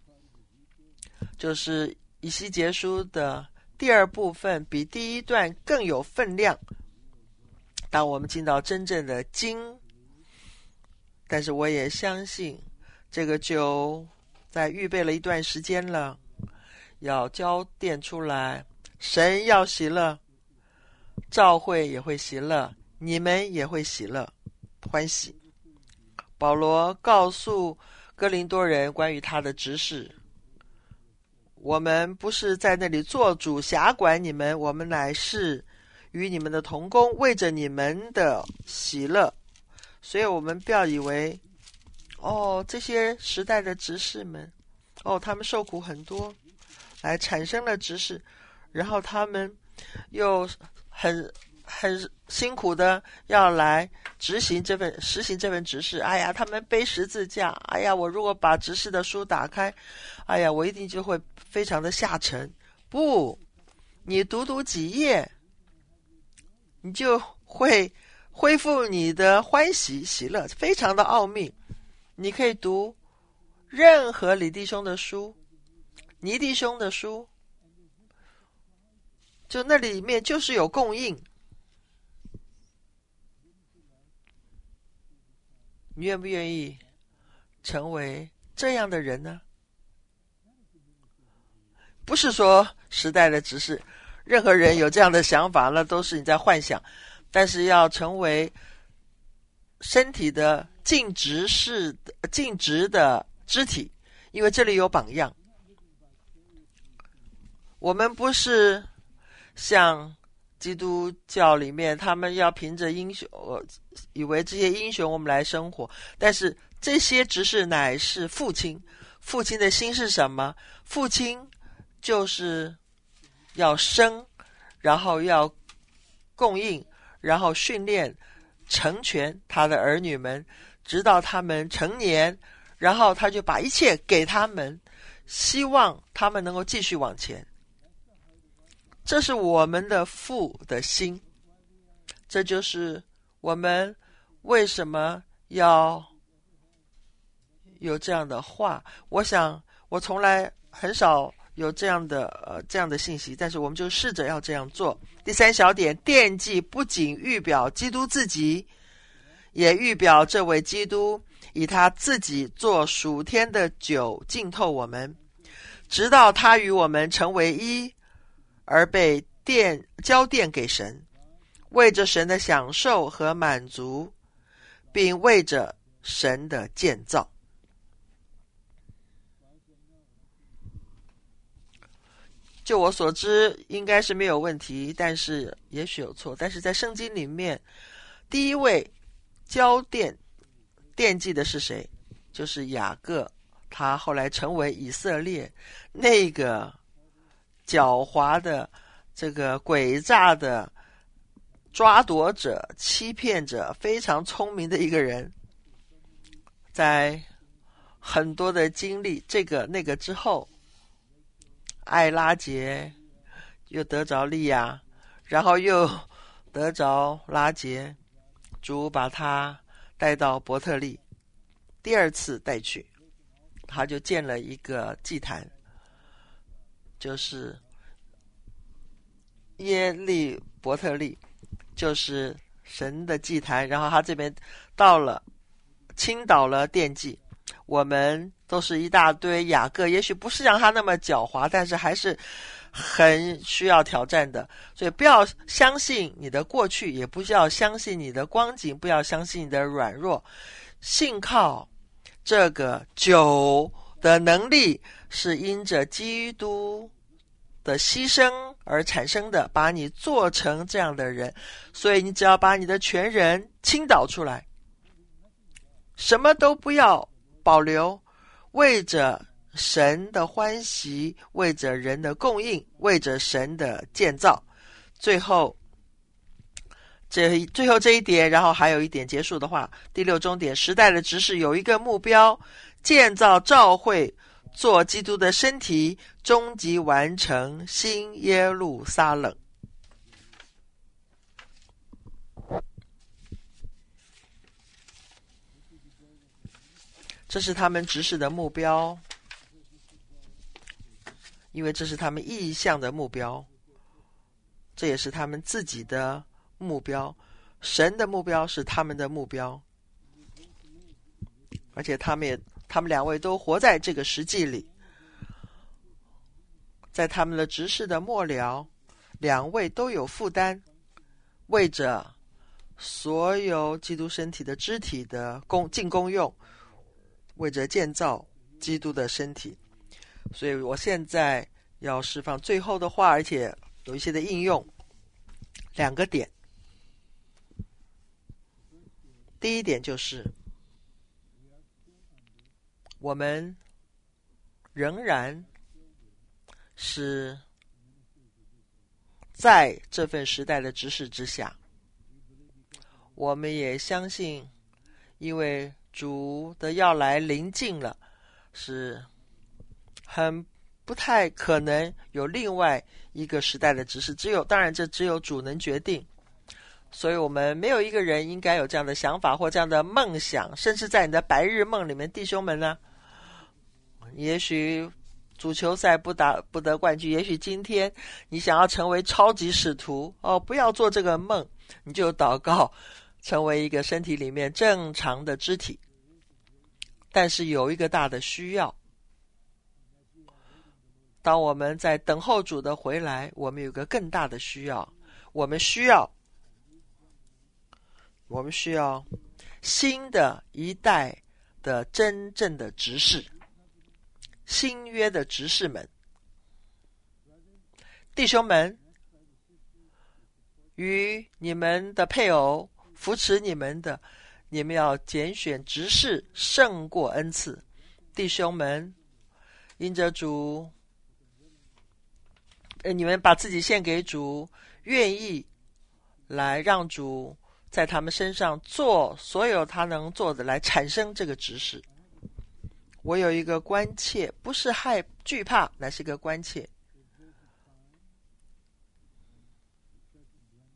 就是以西结书的第二部分比第一段更有分量。当我们进到真正的经，但是我也相信这个酒在预备了一段时间了，要交奠出来，神要喜乐，教会也会喜乐，你们也会喜乐欢喜。保罗告诉哥林多人关于他的执事，我们不是在那里做主辖管你们，我们乃是与你们的同工，为着你们的喜乐。所以我们不要以为哦，这些时代的执事们，哦，他们受苦很多，来产生了执事，然后他们又很很辛苦的要来执行这份实行这份执事。哎呀，他们背十字架，哎呀，我如果把执事的书打开，哎呀，我一定就会非常的下沉。不，你读读几页，你就会恢复你的欢喜喜乐，非常的奥秘。你可以读任何李弟兄的书，尼弟兄的书，就那里面就是有供应。你愿不愿意成为这样的人呢？不是说时代的执事，任何人有这样的想法，那都是你在幻想。但是要成为身体的尽职式尽职的肢体，因为这里有榜样。我们不是像基督教里面他们要凭着英雄，以为这些英雄我们来生活，但是这些执事乃是父亲。父亲的心是什么？父亲就是要生，然后要供应，然后训练成全他的儿女们，直到他们成年，然后他就把一切给他们，希望他们能够继续往前。这是我们的父的心，这就是我们为什么要有这样的话，我想我从来很少有这样的呃这样的信息，但是我们就试着要这样做。第三小点，惦记不仅预表基督自己，也预表这位基督以他自己做属天的酒浸透我们，直到他与我们成为一，而被奠交奠给神，为着神的享受和满足，并为着神的建造。就我所知应该是没有问题，但是也许有错。但是在圣经里面，第一位交奠惦记的是谁？就是雅各，他后来成为以色列那个狡猾的、这个诡诈的抓夺者、欺骗者，非常聪明的一个人。在很多的经历这个那个之后，艾拉结又得着利亚，然后又得着拉结，主把他带到伯特利，第二次带去，他就建了一个祭坛，就是耶利伯特利，就是神的祭坛。然后他这边到了倾倒了奠祭，我们都是一大堆雅各，也许不是像他那么狡猾，但是还是很需要挑战的。所以不要相信你的过去，也不要相信你的光景，不要相信你的软弱，信靠这个酒的能力是因着基督的牺牲而产生的，把你做成这样的人。所以你只要把你的全人倾倒出来，什么都不要保留，为着神的欢喜，为着人的供应，为着神的建造。最后这最后这一点，然后还有一点结束的话，第六终点，时代的执事有一个目标，建造教会，做基督的身体，终极完成新耶路撒冷。这是他们执事的目标，因为这是他们意向的目标，这也是他们自己的目标。神的目标是他们的目标，而且他们也他们两位都活在这个实际里。在他们的执事的末了，两位都有负担，为着所有基督身体的肢体的功尽功用，为着建造基督的身体。所以我现在要释放最后的话，而且有一些的应用。两个点，第一点就是我们仍然是在这份时代的指示之下，我们也相信，因为主的要来临近了，是很不太可能有另外一个时代的指示，只有当然这只有主能决定。所以我们没有一个人应该有这样的想法或这样的梦想，甚至在你的白日梦里面，弟兄们呢，也许足球赛不打不得冠军，也许今天你想要成为超级使徒哦，不要做这个梦，你就祷告成为一个身体里面正常的肢体。但是有一个大的需要，当我们在等候主的回来，我们有个更大的需要，我们需要我们需要新的一代的真正的执事，新约的执事们，弟兄们，与你们的配偶扶持你们的，你们要拣选执事胜过恩赐。弟兄们，因着主，你们把自己献给主，愿意来让主在他们身上做所有他能做的，来产生这个执事。我有一个关切，不是害惧怕，乃是一个关切。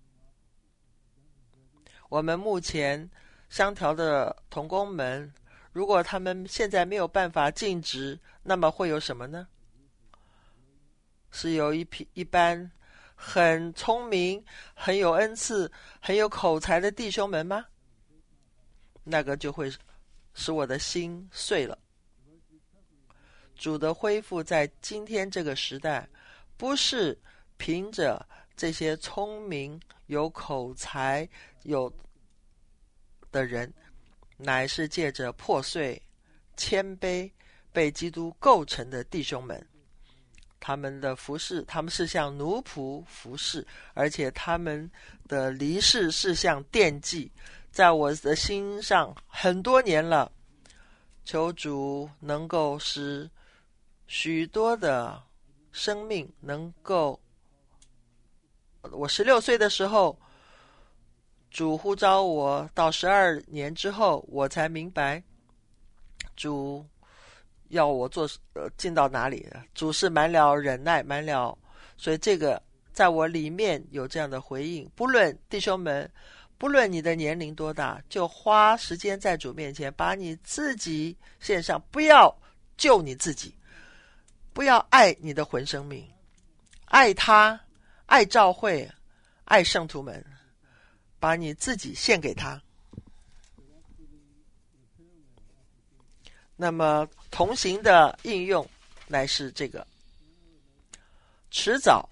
我们目前相调的同工们， 如果他们现在没有办法尽职，那么会有什么呢？是有一批一般很聪明、很有恩赐、很有口才的弟兄们吗？那个就会使我的心碎了。主的恢复在今天这个时代，不是凭着这些聪明、有口才、有的人，乃是借着破碎、谦卑、被基督构成的弟兄们。他们的服侍，他们是向奴仆服侍，而且他们的离世是向奠祭，在我的心上很多年了。求主能够使许多的生命能够，我十六岁的时候，主呼召我，到十二年之后，我才明白主要我做呃进到哪里，主是满了忍耐，满了，所以这个在我里面有这样的回应。不论弟兄们，不论你的年龄多大，就花时间在主面前，把你自己献上，不要救你自己，不要爱你的魂生命，爱他，爱教会，爱圣徒们，把你自己献给他。那么同行的应用乃是这个，迟早，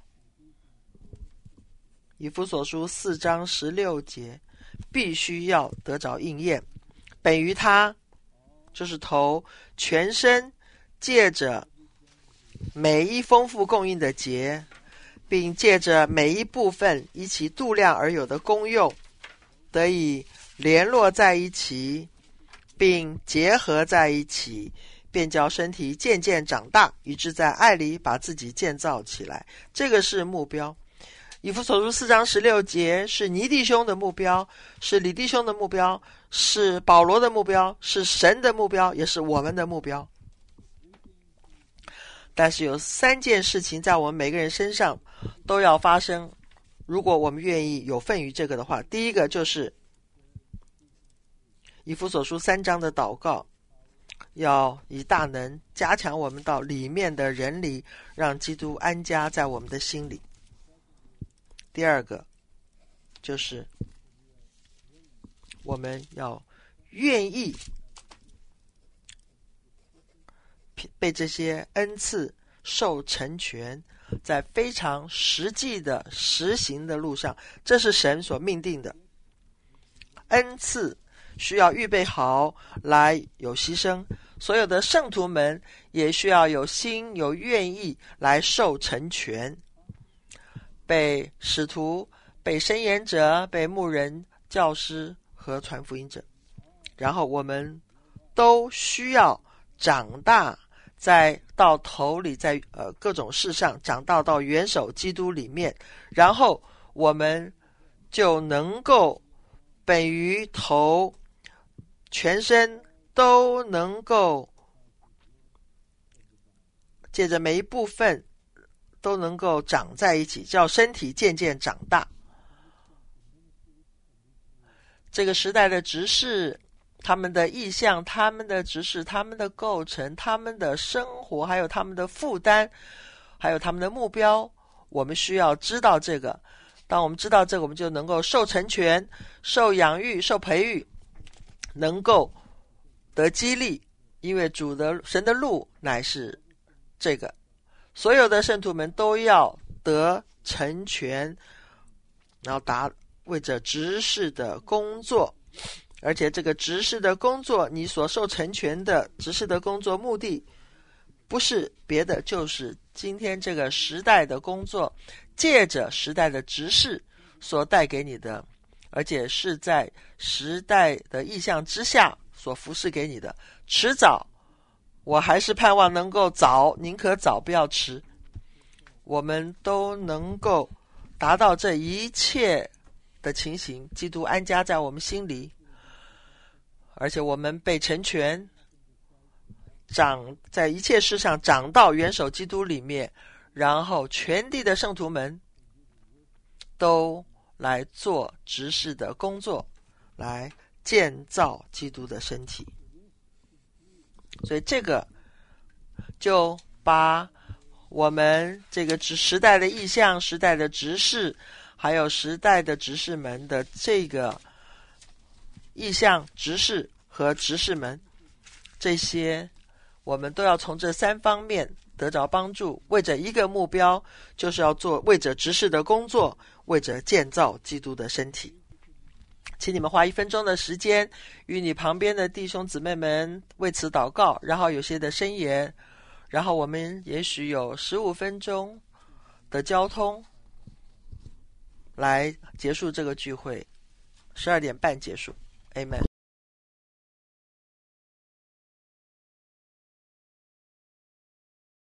以弗所书四章十六节必须要得着应验。本于他，就是头，全身借着每一丰富供应的节，并借着每一部分以其度量而有的功用，得以联络在一起，并结合在一起，便叫身体渐渐长大，以致在爱里把自己建造起来。这个是目标。以弗所书四章十六节是尼弟兄的目标，是李弟兄的目标，是保罗的目标，是神的目标，也是我们的目标。但是有三件事情在我们每个人身上都要发生，如果我们愿意有份于这个的话。第一个就是以弗所书三章的祷告，要以大能加强我们到里面的人里，让基督安家在我们的心里。第二个就是我们要愿意被这些恩赐受成全，在非常实际的实行的路上，这是神所命定的。恩赐需要预备好来有牺牲，所有的圣徒们也需要有心有愿意来受成全，被使徒、被申言者、被牧人、教师和传福音者。然后我们都需要长大，在到头里，在呃各种事上长大到元首基督里面，然后我们就能够本于头，全身都能够借着每一部分都能够长在一起，叫身体渐渐长大。这个时代的执事，他们的意向，他们的执事，他们的构成，他们的生活，还有他们的负担，还有他们的目标，我们需要知道这个。当我们知道这个，我们就能够受成全、受养育、受培育，能够得激励，因为主的神的路乃是这个。所有的圣徒们都要得成全，然后达为着执事的工作，而且这个执事的工作，你所受成全的执事的工作目的不是别的，就是今天这个时代的工作，借着时代的执事所带给你的，而且是在时代的意象之下所服侍给你的。迟早，我还是盼望能够早，宁可早不要迟，我们都能够达到这一切的情形，基督安家在我们心里，而且我们被成全，长在一切事上长到元首基督里面，然后全地的圣徒们都来做执事的工作，来建造基督的身体。 所以这个就把我们这个时代的意象、时代的执事，还有时代的执事们的这个意象、执事和执事们，这些我们都要从这三方面得着帮助，为着一个目标，就是要做为着执事的工作，为着建造基督的身体。请你们花一分钟的时间，与你旁边的弟兄姊妹们为此祷告，然后有些的申言，然后我们也许有十五分钟的交通来结束这个聚会，十二点半结束。Amen。